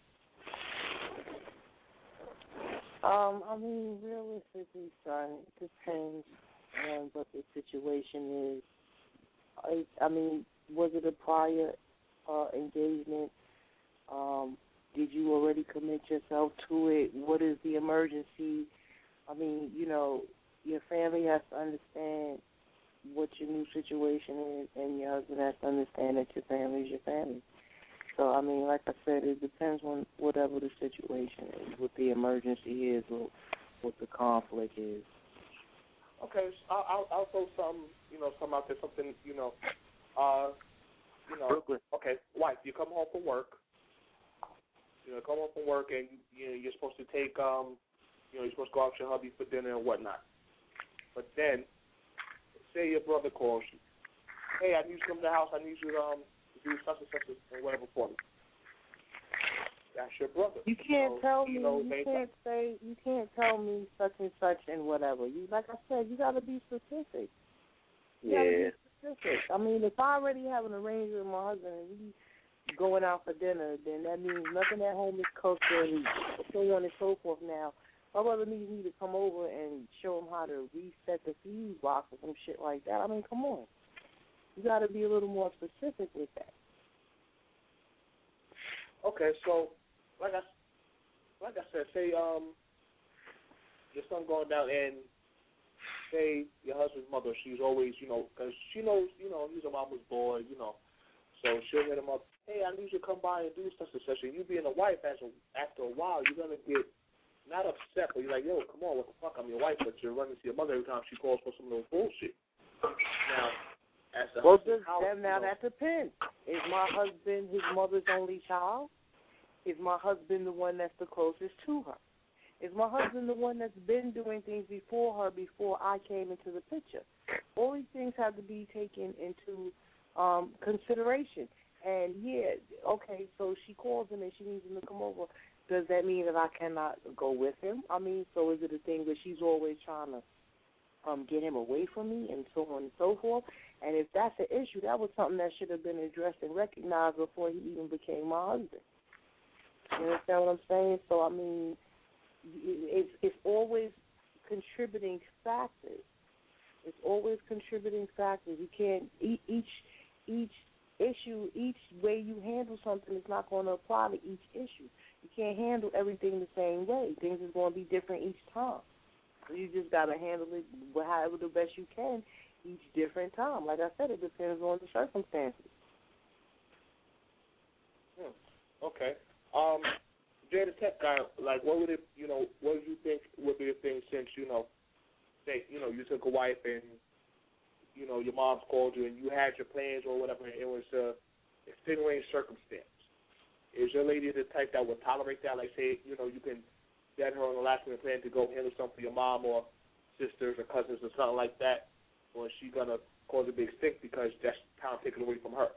F: Realistically, son, it depends on what the situation is. Was it a prior engagement? Did you already commit yourself to it? What is the emergency? Your family has to understand what your new situation is, and your husband has to understand that your family is your family. So, like I said, it depends on whatever the situation is, what the emergency is, or what the conflict is.
C: Okay, so I'll throw some out there, something,
O: Brooklyn.
C: Okay, wife, you come home from work. Come home from work and you're supposed to take, you're supposed to go out with your hubby for dinner and whatnot. But then, say your brother calls you. Hey, I need you to come to the house. I need you to do such and such and whatever for me. That's your brother.
F: You can't tell me. You can't tell me such and such and whatever. Like I said, you got to be specific. You gotta be specific. I mean, if I already have an arrangement with my husband and we going out for dinner, then that means nothing at home is cooked and so on and so forth. Now, my brother needs me to come over and show him how to reset the fuse box or some shit like that. I mean, come on. You got to be a little more specific with that.
C: Okay, so like I said, say your son going down and say your husband's mother, she's always, because she knows, he's a mama's boy, so she'll hit him up. Hey, I need you to come by and do such and such. And you being a wife, after a while, you're gonna get not upset, but you're like, yo, come on, what the fuck? I'm your wife, but you're running to your mother every time she calls for some little bullshit. Now, as the husband,
F: that depends. Is my husband his mother's only child? Is my husband the one that's the closest to her? Is my husband the one that's been doing things before her, before I came into the picture? All these things have to be taken into consideration. And, okay, so she calls him and she needs him to come over. Does that mean that I cannot go with him? I mean, so is it a thing where she's always trying to get him away from me and so on and so forth? And if that's an issue, that was something that should have been addressed and recognized before he even became my husband. You understand what I'm saying? So, I mean, it's always contributing factors. It's always contributing factors. You can't each issue, each way you handle something is not going to apply to each issue. You can't handle everything the same way. Things is going to be different each time. So you just got to handle it however the best you can each different time. Like I said, it depends on the circumstances.
C: Okay. Jay the Tech Guy, like, what would you think would be the thing since, say, you took a wife and, your mom's called you and you had your plans or whatever, and it was extenuating circumstance. Is your lady the type that would tolerate that? Like, say, you can get her on the last minute plan to go handle something for your mom or sisters or cousins or something like that, or is she going to cause a big stink because that's kind of taken away from her?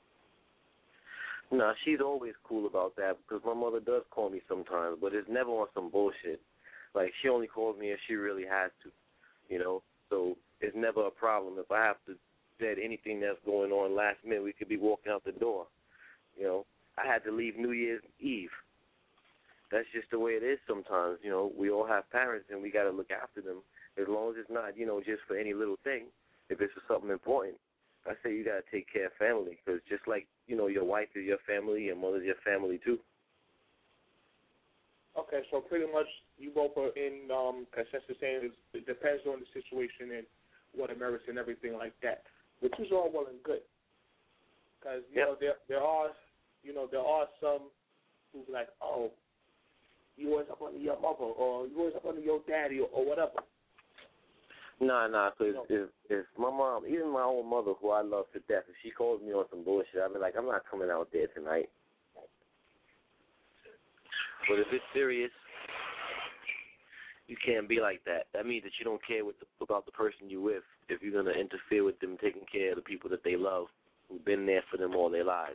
O: No, she's always cool about that because my mother does call me sometimes, but it's never on some bullshit. Like, she only calls me if she really has to, So it's never a problem. If I have to say anything that's going on last minute, we could be walking out the door. I had to leave New Year's Eve. That's just the way it is sometimes. We all have parents and we got to look after them as long as it's not, just for any little thing. If it's for something important, I say you got to take care of family because just like, your wife is your family, your mother's your family too.
C: Okay, so pretty much you both are in consensus saying it depends on the situation and what it merits and everything like that, which is all well and good. Because, there are some who's like, oh, you always up under your mother or you always up under your daddy or whatever.
O: Nah, because if my mom, even my own mother, who I love to death, if she calls me on some bullshit, I'll be like, I'm not coming out there tonight. But if it's serious, you can't be like that. That means that you don't care about the person you're with if you're going to interfere with them taking care of the people that they love, who've been there for them all their lives.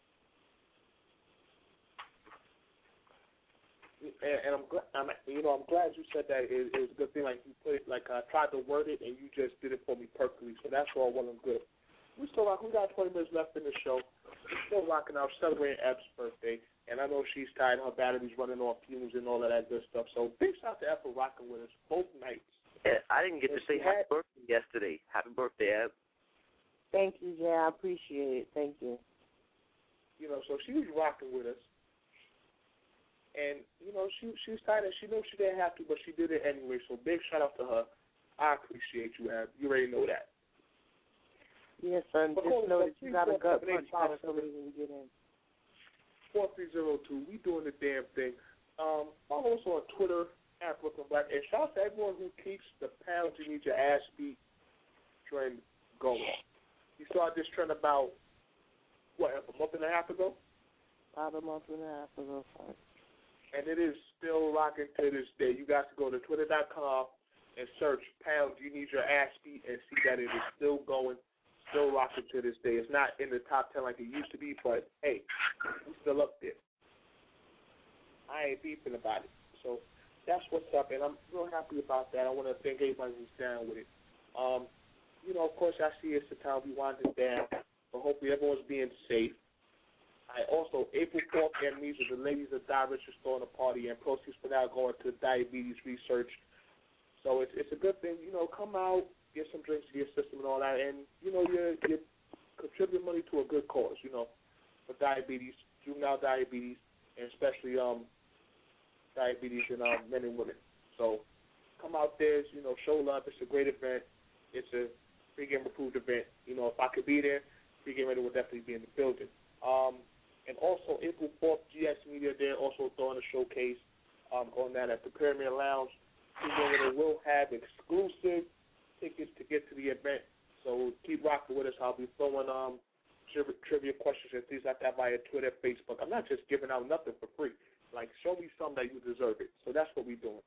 C: And I'm glad you said that. It was a good thing. Like you put it, like I tried to word it, and you just did it for me perfectly. So that's all well and good. We still rock. We got 20 minutes left in the show. We're still rocking out, celebrating Eb's birthday, and I know she's tired. Her battery's running off fumes and all of that good stuff. So big shout out to Eb for rocking with us both nights.
O: Yeah, I didn't get to say happy birthday yesterday. Happy birthday, Eb.
F: Thank you, Jay. I appreciate it. Thank you.
C: So she was rocking with us. And, she was tired and she knew she didn't have to, but she did it anyway. So big shout out to her. I appreciate you, Ab. You already know that.
F: Yes, son. Just know that you got a gut punch for somebody when you get in.
C: 4302. We doing the damn thing. Follow us on Twitter, at Brooklyn Black. And shout out to everyone who keeps the pounds you need your ass beat trend going. You started this trend about, what, a month and a half ago?
F: About a month and a half ago, sorry.
C: And it is still rocking to this day. You guys can go to twitter.com and search pounds you need your ass beat and see that it is still going, still rocking to this day. It's not in the top 10 like it used to be, but, hey, we're still up there. I ain't beefing about it. So that's what's up, and I'm real happy about that. I want to thank everybody who's down with it. You know, of course, I see it's the time we winding down, but hopefully everyone's being safe. Also, April 4th, amnesia, the ladies of Diabetes are throwing a party, and proceeds for that going to diabetes research. So it's a good thing. You know, come out, get some drinks to your system and all that, and, you know, you contribute money to a good cause, you know, for diabetes, juvenile diabetes, and especially diabetes in men and women. So come out there, you know, show love. It's a great event. It's a pregame approved event. You know, if I could be there, pregame radio will definitely be in the building. And also April 4th, GX Media, they're also throwing a showcase on that at the Pyramid Lounge. Pregame radio will have exclusive tickets to get to the event. So keep rocking with us. I'll be throwing trivia questions and things like that via Twitter, Facebook. I'm not just giving out nothing for free. Like, show me something that you deserve it. So that's what we're doing.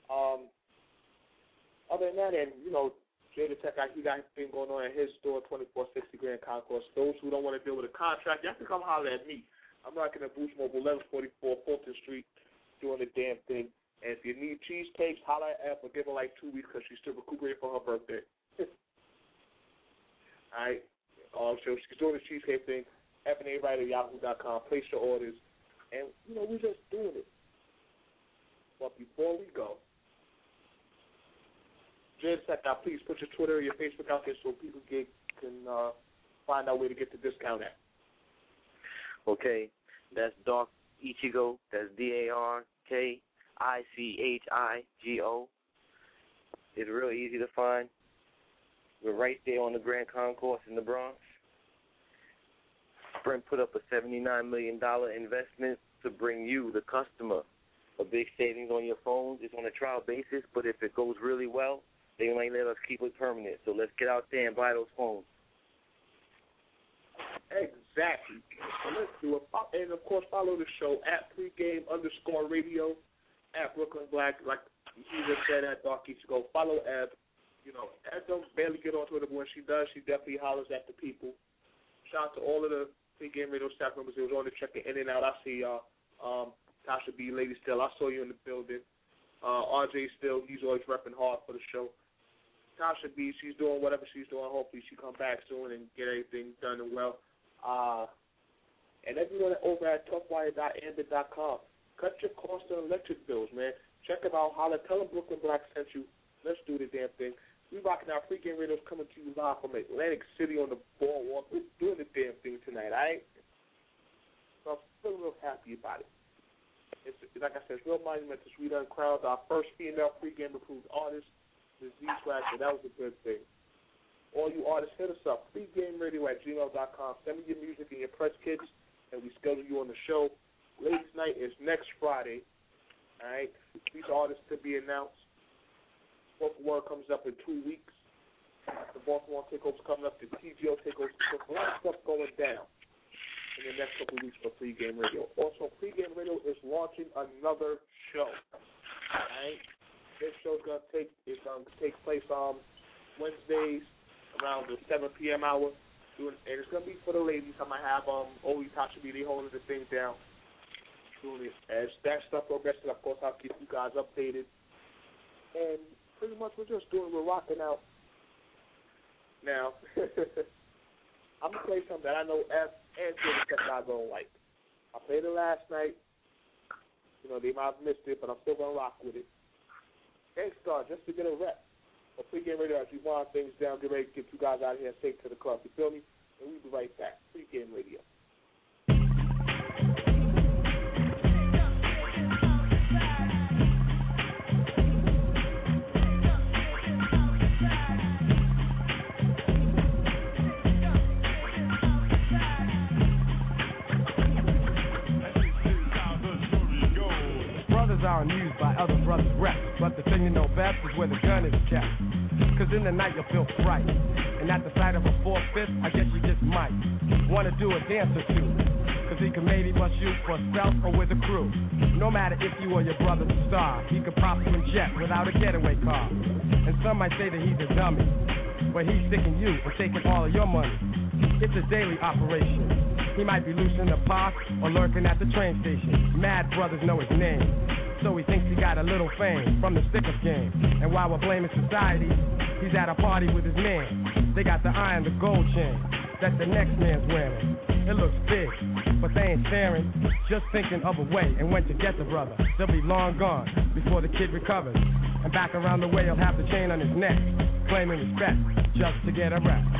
C: Other than that, and, you know, Jada Tech, he got thing going on at his store, 2460 Grand Concourse. Those who don't want to deal with a contract, you have to come holler at me. I'm rocking at Boost Mobile, 1144 Fulton Street, doing the damn thing. And if you need cheesecakes, holler at Ep, or give her like 2 weeks because she's still recuperating for her birthday. All right? So she's doing the cheesecake thing. FNAWriter@yahoo.com. Place your orders. And, you know, we're just doing it. But before we go, Jada Tech, please put your Twitter or your Facebook out there so people can find out where to get the discount at.
O: Okay, that's Dark Ichigo. That's DARKICHIGO. It's real easy to find. We're right there on the Grand Concourse in the Bronx. Sprint put up a $79 million investment to bring you, the customer, a big savings on your phones. It's on a trial basis, but if it goes really well, they might let us keep it permanent. So let's get out there and buy those phones.
C: Exactly. So let's do it. And, of course, follow the show at pregame_radio, at Brooklyn Black. Like he just said, at Dark Ichigo. Follow Eb. You know, Eb don't barely get on Twitter, but when she does, she definitely hollers at the people. Shout out to all of the pregame radio staff members who was on the checking in and out. I see y'all. Tasha B, Lady Still, I saw you in the building. RJ Still, he's always repping hard for the show. Tasha B, she's doing whatever she's doing. Hopefully she come back soon and get everything done and well. And everyone over at talkwire.ambit.com. Cut your cost of electric bills, man. Check them out. Holler. Tell them Brooklyn Black sent you. Let's do the damn thing. We rocking our pregame radios coming to you live from Atlantic City on the boardwalk. We're doing the damn thing tonight, all right? So I'm feeling real happy about it. It's, like I said, it's real monumental. We done crowned our first female pregame approved artist, Ms. Z Swag, so that was a good thing. All you artists, hit us up, pregameradio@gmail.com. Send me your music and your press kits, and we schedule you on the show. Ladies' night is next Friday, all right? These artists to be announced. Spoken Word comes up in 2 weeks. The Baltimore Takeover's coming up. The TGO Takeover's coming up. A lot of stuff going down in the next couple of weeks for Pregame Radio. Also, Pregame Radio is launching another show. All right? This show's going to take place on Wednesdays around the 7 p.m. hour. And it's going to be for the ladies. I'm going to have Oli Tasha B, they holding the thing down. Doing it. As that stuff progresses, of course, I'll keep you guys updated. And pretty much we're rocking out. Now, I'm going to play something that I know F and Jada Tech not going to like. I played it last night. You know, they might have missed it, but I'm still going to rock with it. Gangstar, just to get a rep. For Pregame Radio, as we wind things down, get ready to get you guys out of here safe to the club. You feel me? And we'll be right back. Pregame Radio.
S: Our music
R: by other brothers' reps. But the thing you know best is where the gun is kept. Cause in the night you'll feel fright. And at the sight of a 4/5, I guess you just might wanna do a dance or two. Cause he can maybe bust you for self or with a crew. No matter if you or your brother's a star, he could pop you and jet without a getaway car. And some might say that he's a dummy, but he's sticking you and taking all of your money. It's a daily operation. He might be loose in the park or lurking at the train station. Mad brothers know his name, so he thinks he got a little fame from the stick-up game. And while we're blaming society, he's at a party with his man. They got the eye on the gold chain that the next man's wearing. It looks big, but they ain't staring, just thinking of a way and when to get the brother. They'll be long gone before the kid recovers. And back around the way he'll have the chain on his neck, claiming respect just to get a rep.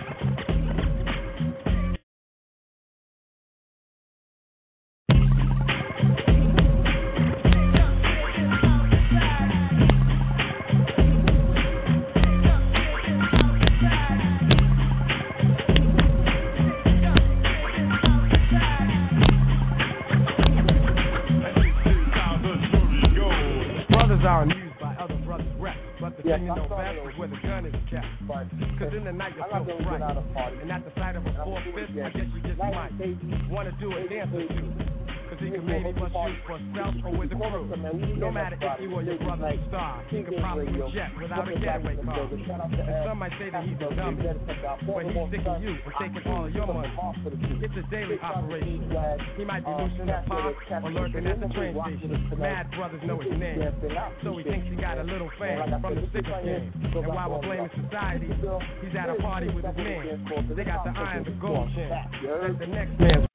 C: Yes,
R: you know best is where the gun is kept. Cause in the night you feel bright. And at the sight of a 4/5, I guess you just might wanna do a dance or two. Cause he can maybe bust you for self or with a crew. No matter if you or your brother's a star, he can probably jet without a getaway car. And some might say that he's a dummy, but he's sticking you and taking all of your money. It's a daily operation. He might be loose in the park or lurking at the train station. Mad brothers know his name, so he thinks he got a little fame from the sticker game. And while we're blaming society, he's at a party with his man. They got the eye on the gold chain. That's the next man.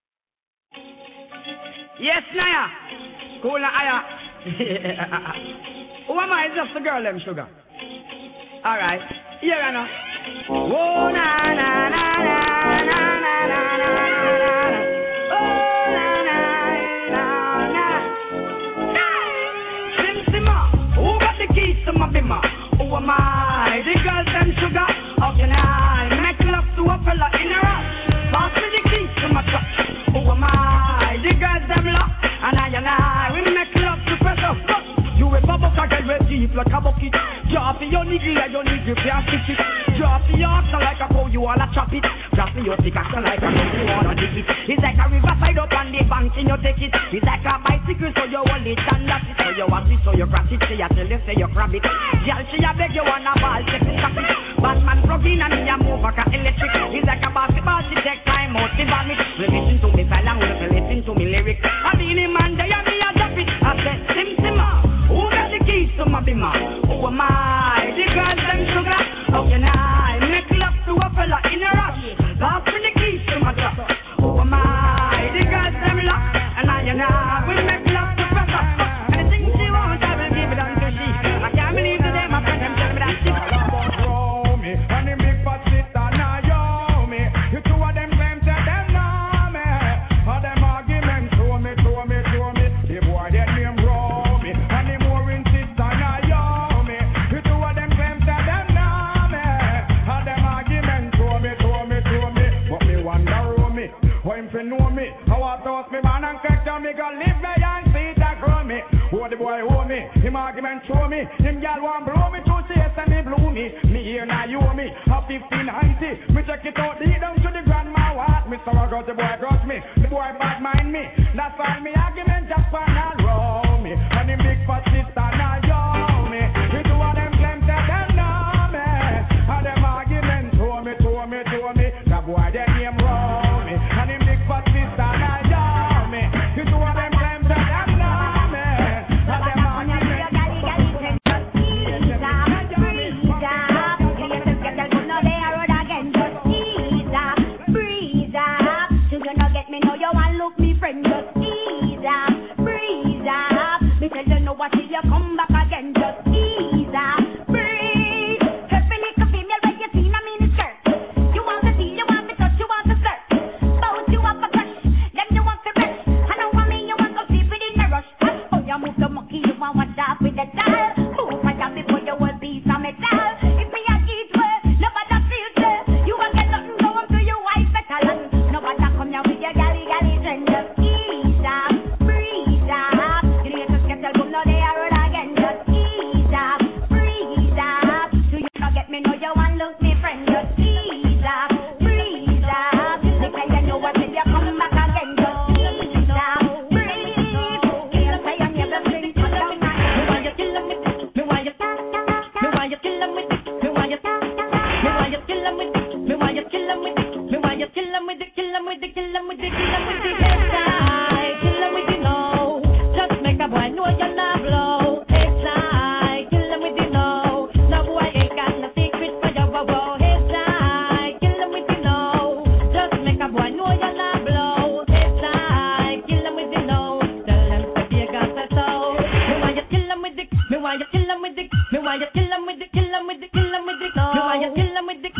A: Yes, Naya. Cool, Naya. Who am I? Just the girl, them sugar. All right. Here I know. Oh, na, na, na, na, na, na, na, na, na. Oh, na, na, na, na. Sim Simma. Who got the keys to my bimmer? Who am I? The girls, them sugar. How can I make love to a fella in a rush? Pass me the keys to my truck. Who am I? The girls them lock, and I, we make love to press up. You a bubble get real deep like a bucket. Drop your nigga like your nigga can't stitch it. Drop your action like a cow, you wanna chop it. Drop your stick action like a cow, you wanna dig it. It's like a riverside up on the bank and you take it. It's like a bicycle so you hold it and that's it. So you want it, so you grab it. Say you tell you, say you grab it. Girl, she a beg you wanna ball, take it, stop it. Batman plug in and me a move like a electric. It's like a basketball, she take time out, she vomit. Listen to me style and listen to me lyrics. I mean him and they and me a drop it. I said, Sim Simma, who got the keys to my bimmer? Who am I? The girls them sugar. How can I make love to a fella in a rush? Pass me the keys to my truck. Who am I? The girls them lock, and I will make love to press up. Anything she wants, I will give it unto she. I can't believe today my friend them tell me that she.
T: And the big fat sister now yo me. You two of them claim to them know me. All them arguments show me. The boy that name roll me. And the more insist now yo me. You two of them claim to them know me. All them arguments show me. But me wonder who me. How him fi know me? How I toss me man and catch me go live me and see that grow me. Who the boy hold me? Him argument show me. Him gal want blow me to chase and he blew me. Me here now you me. A 1590. Me check it out deep down to the grandma what. Mr. Got the boy got me. The boy bad mind me. That's all me argument just for not roll me. And the big fat sister now yo me. You two of them claim that them know me. And them arguments show me. That boy them name roll me. And the big fat sister now yo me. You two of them claim that them know me. And them arguments.
L: Breeze up, you gonna get me know you want look me friend just ease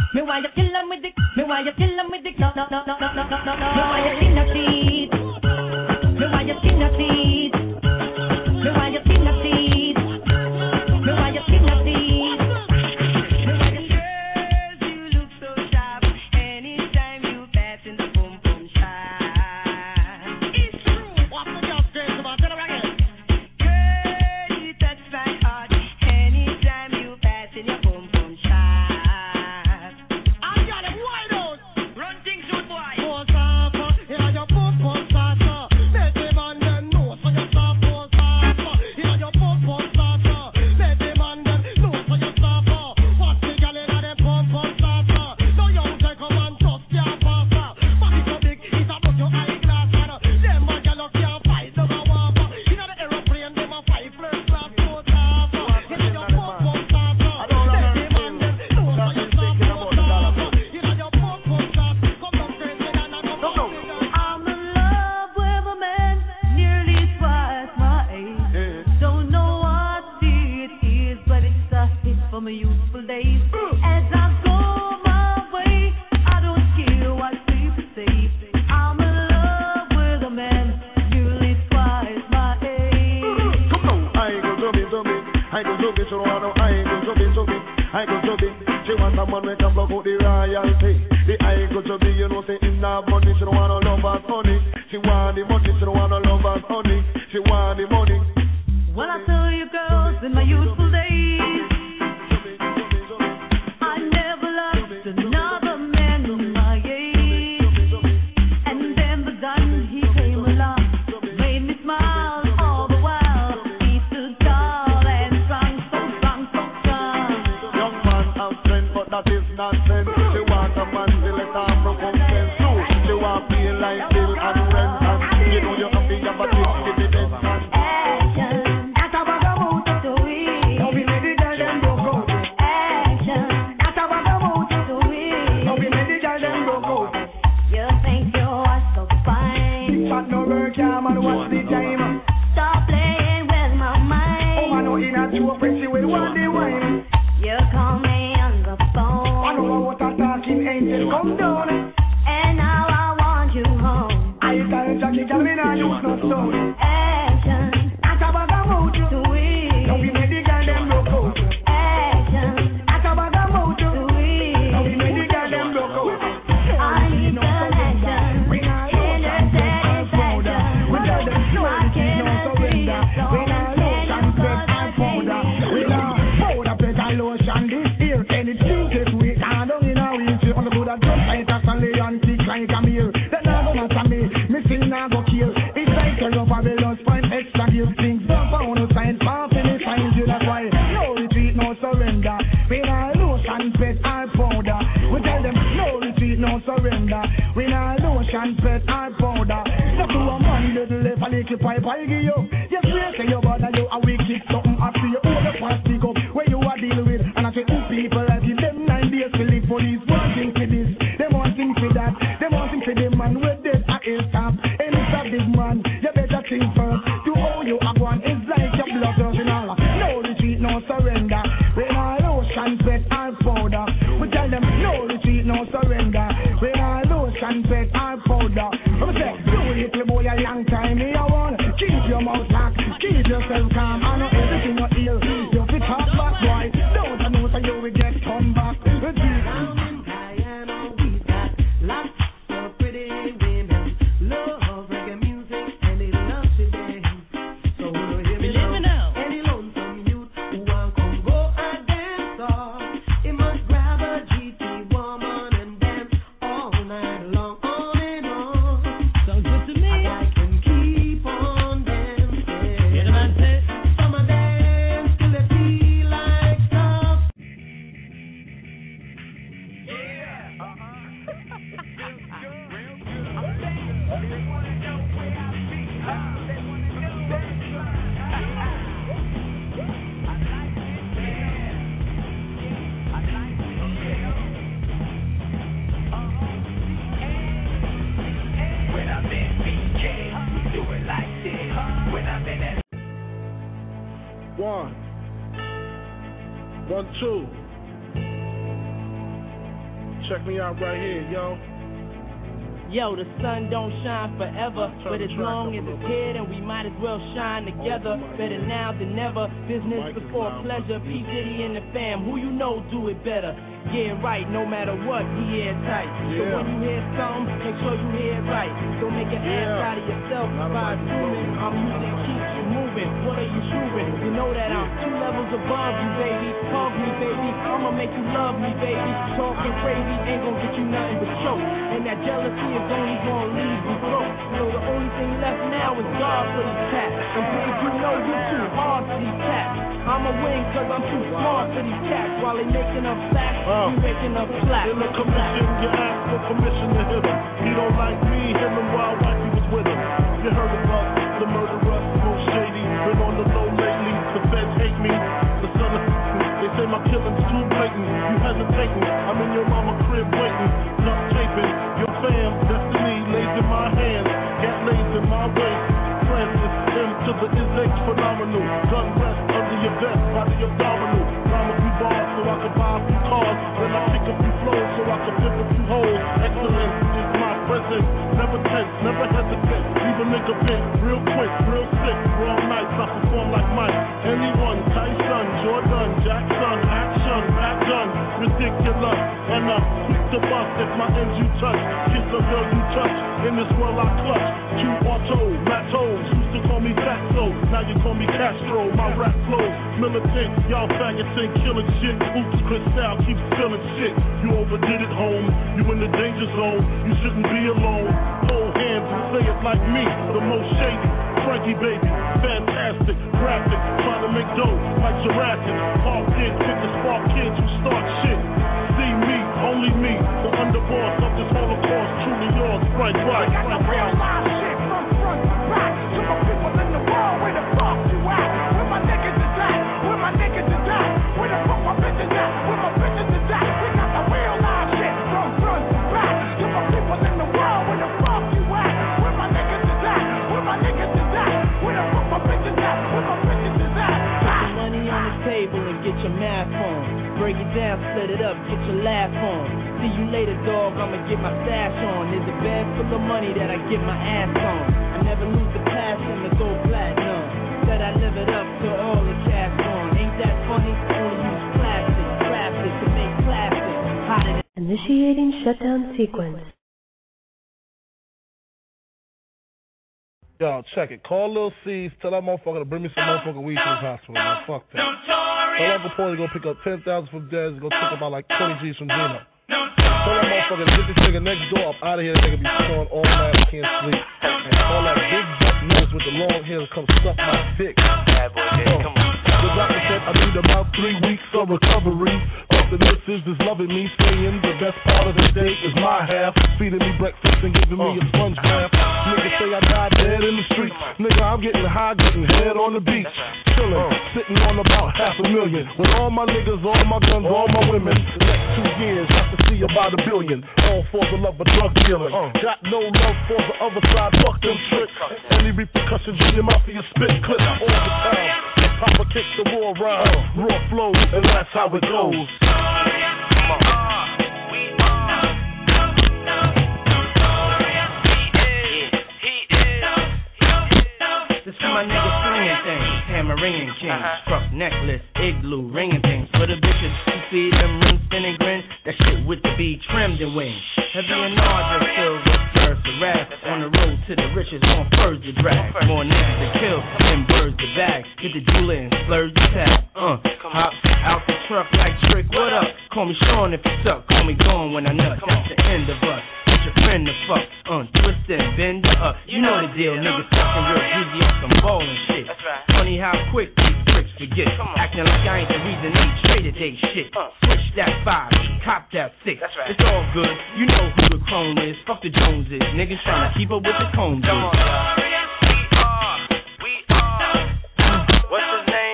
L: Me why you kill 'em with the, me why you kill 'em with the, no. Me why you skin a seed, me why you skin a seed, me why you skin a seed, me why you skin a seed, me why you. Girls, you look so sharp. Anytime you pass in the boom boom shot. It's true. What's the girl straight about? Tell her again. Girl, you touch my heart. Anytime you pass in your boom boom shot. I got it wide out. Run things with boy. Oh, Sapa, yeah, your boom boom Sapa. Let them on them know so you stop. Oh, Sapa, yeah, your boom boom Sapa. Let them on them know so you stop. What's the girl in them boom boom Sapa? So you take a man just your papa. Body so big, it's about your eyeglass. Them a girl up your fight, them a wapa. You know the aeroplane, them a fight first class. Oh, Sapa, yeah, your boom boom Sapa. Let them on them know so you stop. Oh, Sapa, you know your boom boom Sapa. Come down crazy and I come down. I'm in love with a man nearly twice my age. Don't know what it is, but it's a hit for my youthful days. As I go my way, I don't care what people say. I'm in love with a man nearly twice my age.
B: Come on, I go zombie, I go zombie, so I know I go zombie, I go zombie. She want a man make a block out the royalty. The I go zombie, you know say in that money, she don't want no love and honey. She want the money, she don't want no love and honey. She want the money.
L: Well, I tell you girls, in my youthful days, I never loved another man my age. And then the Don, he came along, made me smile all the while. He stood tall and strong, so strong, so strong.
B: Young man have strength, but that is nonsense. She want a man to let her from consent too. She want feel like bill and rent, and you know you have to have a dividend and
L: Action, that's a vagabond to we. Don't be made the girl them broke out. Action, that's a vagabond to we. Don't be made the girl them broke out. You think you are so fine.
T: But no work, yeah, man, what's the time?
L: Stop playing with my mind.
T: Oh, man, no, in a two friends, she will want the wine.
L: You call me on the phone.
T: I know what a talking angel, come down.
L: And now I want you home.
T: I tell Jackie, girl, me nah use no stone.
L: Action,
T: That's a vagabond to
L: to we.
T: Don't be made the girl them broke out.
L: Action,
T: That's a vagabond to
L: to we.
T: Don't be made the girl them broke out.
L: I need connection.
T: We nah lose and press and powder. We tell them no, this is no surrender. We nah lose and press and powder. We nah powder, press and lotion. This here, anything take we can't do in a wheelchair. On the good at just like a Stanley and tick like a mirror. Then I go matter me still nah go kill. It's like a love of a lost find extra gear. Things don't found no signs, far finish signs you that's why. No retreat, no surrender. We nah lotion, press and powder. We tell them no retreat, no surrender. We nah lotion, press and powder. Just do a man little left a little pipe I give you. Yes, we say you bother you a wicked something after you all the plastic up where you are dealing with. And I say people I give them 9 days to live for this. Wanting for this, they wanting for that. They wanting for them man with this I ill stop. And it's a big man, you better think first. To all you have one is like your blood does in all. No retreat, no surrender. We nah lotion, press and powder. We tell them no retreat, no surrender. We nah lotion, press and powder. We say, you little boy a long time me I want. Keep your mouth locked, keep yourself calm. I know everything you heal. You fit talk back, boy. Don't know so you will get come back.
L: Lots of pretty women love reggae music and they love to dance. So hear me now. Any lonesome youth who want come go and dance off, he must grab a GT woman and dance all night long, on and on. Sounds good to me. I can keep on dancing. Hear the man say, summer dance till they feel like stuff.
B: One, two. check me out right here, yo.
A: Yo, the sun don't shine forever, but as long as it's here, then we might as well shine together. Better now than never, business before pleasure. P. Diddy and the fam, who you know do it better. Yeah, right, no matter what, he airtight. So when you hear something, make sure you hear it right. Don't make an ass out of yourself by assuming our music keeps you moving. What are you shooting? You know that I'm 2 levels above you, baby. Hug me, baby. I'ma make you love me, baby. Talking crazy ain't gonna get you nothing but choke. And that jealousy is only gonna leave you broke. So the only thing left now is God for these cats. And baby, you know you're too hard for these cats. I'ma win cause I'm too smart for these cats. While they making up facts, you making up slack.
B: In the commission, you ask for permission to hit him. He don't like me, him and Wild Wifey was with him. You heard of us, the murderer, most shady. Been on the low lately, the feds hate me. The son of they say my killing's too blatant. You hesitating, I'm in your mama crib waiting. Duct taping, your fam, destiny lays in my hands. Gat lays in my waist. Francis, M to the is phenomenal. Gun rest under your vest, body abdominal. Rhyme a few bars so I can buy a few cars. Then I kick a few flows so I can flip a few holes. Excellence is my presence. Never tense, never hesitate. Leave a nigga bent, real quick, real sick. Raw nights, I perform like Mike. Anyone, Tyson, Jordan, Jackson, action, back gun, ridiculous. And I'm quick to bust if my ends you touch. Kiss a girl you touch. In this world I clutch. Q Auto, Matos, used to call me Fatso. Now you call me Castro. My rap flow, militant. Y'all faggots ain't killing shit. Oops, Cristal keeps spilling shit. You overdid it, home. You in the danger zone. You shouldn't be alone. Hold hands and say it like me. The most shady. Frankie baby, fantastic, graphic, trying to make dough like Jurassic. Park kids, pick the spark kids who start shit. See me, only me, the underboss of this Holocaust, truly yours, right.
T: We got the real live shit from front to back. To my people in the world, where the fuck you at? Where my niggas is at? Where my niggas is at? Where the fuck my bitches at? Where my bitches is at? We got the real live shit from front to back. To my people in the world, where the fuck you at? Where my niggas is at? Where my niggas is at? Where the fuck my bitches at? Where my bitches is at?
A: Put the money on the table and get your math on. Break it down, split it up, get your laugh on. See you later, dog, I'ma get my stash on. There's a bag full of money that I get my ass on. I never lose the passion to go platinum. Said I live it up to all the cash on. Ain't that funny? Only use plastic, graphic to make plastic. Hotter than
U: initiating shutdown sequence.
B: Yo, check it. Call Lil C's, tell that motherfucker to bring me some motherfucking weed to his hospital. Man. Fuck that. Tell Uncle Paulie to go pick up 10,000 from Dez and go take about like 20 G's from Gino. Tell that motherfucker to get this nigga next door up out of here. That nigga be snoring all night. I can't sleep. And call that big butt nose with the long hair to come suck my dick. Come on. The doctor said I need about 3 weeks of recovery. The missus is loving me, saying the best part of the day is my half. Feeding me breakfast and giving me a sponge bath. Niggas say I died dead in the streets. Nigga, I'm getting high, getting head on the beach. Chillin', sitting on about $500,000. With all my niggas, all my guns, all my women. The next 2 years, have to see about $1 billion. All for the love of drug dealing. Got no love for the other side, fuck them tricks. Any repercussions in your mouth for your spit clip all the time. Papa kicks the raw rhyme, raw flows, and that's how it goes.
A: This for my niggas swinging things, hammering king, struck necklace, igloo, ringing things. For the bitches who see them rings spinning grin, that shit with the B trimmed and wings. Heavy and larger, filled with surf to rap. On the road to the riches, on furs to drag. More niggas to kill than birds to bag. Hit the jeweler and splurge the tag. Hop out the truck like Trick, what up? Call me Sean if you suck, call me Gone when I nut. That's the end of us. Get your friend to fuck, twist and bend her up. You know the deal, niggas fucking real greasy on some ballin' shit. Funny how quick these tricks forget. Acting like I ain't the reason they traded they shit. Switch that 5, cop that 6. It's all good, you know who the clone is. Fuck the Joneses, niggas tryna keep up with the Combs.
V: What's his name?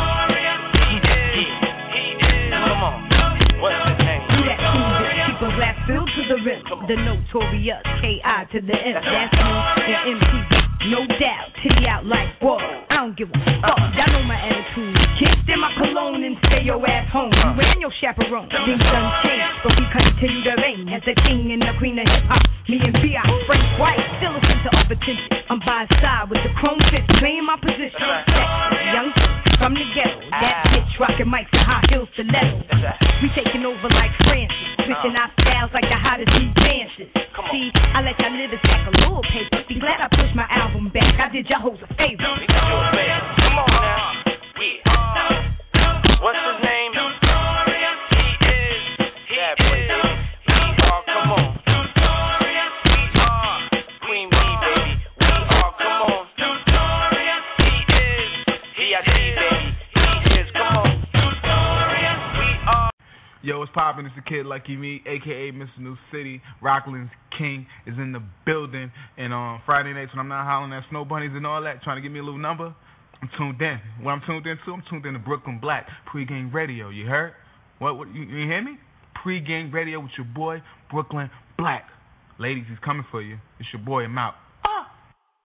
V: Come on. What's his name?
L: Do that cool keep a glass filled to the rim. The notorious K.I. to the M. That's me and MC
A: no doubt. Titty out like whoa. I don't give a fuck. Y'all know my attitude. Kiss in my cologne and stay your ass home. You and your chaperone. Things done changed, but we continue to reign as the king and the queen of hip hop. Me and B.I. Frank White, still a center of attention. I'm by his side with the chrome fist, playing my position. Young from the ghetto, that bitch rocking mics and high heels stilettos. We taking over like Francis, switching our styles like the hottest these dances. See, I let y'all live and stack a little paper. Be glad I pushed my album back. I did y'all hoes a favor.
V: Come on now. What's his name? He is. Yeah, boy. Come on. We are Queen Bee, baby. We are. Come on. He is. He-I-D, baby. He is. Come on. We are.
S: Yo, what's poppin'? It's the kid Lucky Me, a.k.a. Mr. New City. Rockland's King is in the building. And on Friday nights when I'm not hollering at Snow Bunnies and all that, trying to give me a little number, I'm tuned in. What I'm tuned in to? I'm tuned in to Brooklyn Black Pre-Game Radio. You heard? What you hear me? Pre-Game Radio with your boy, Brooklyn Black. Ladies, he's coming for you. It's your boy. I'm out.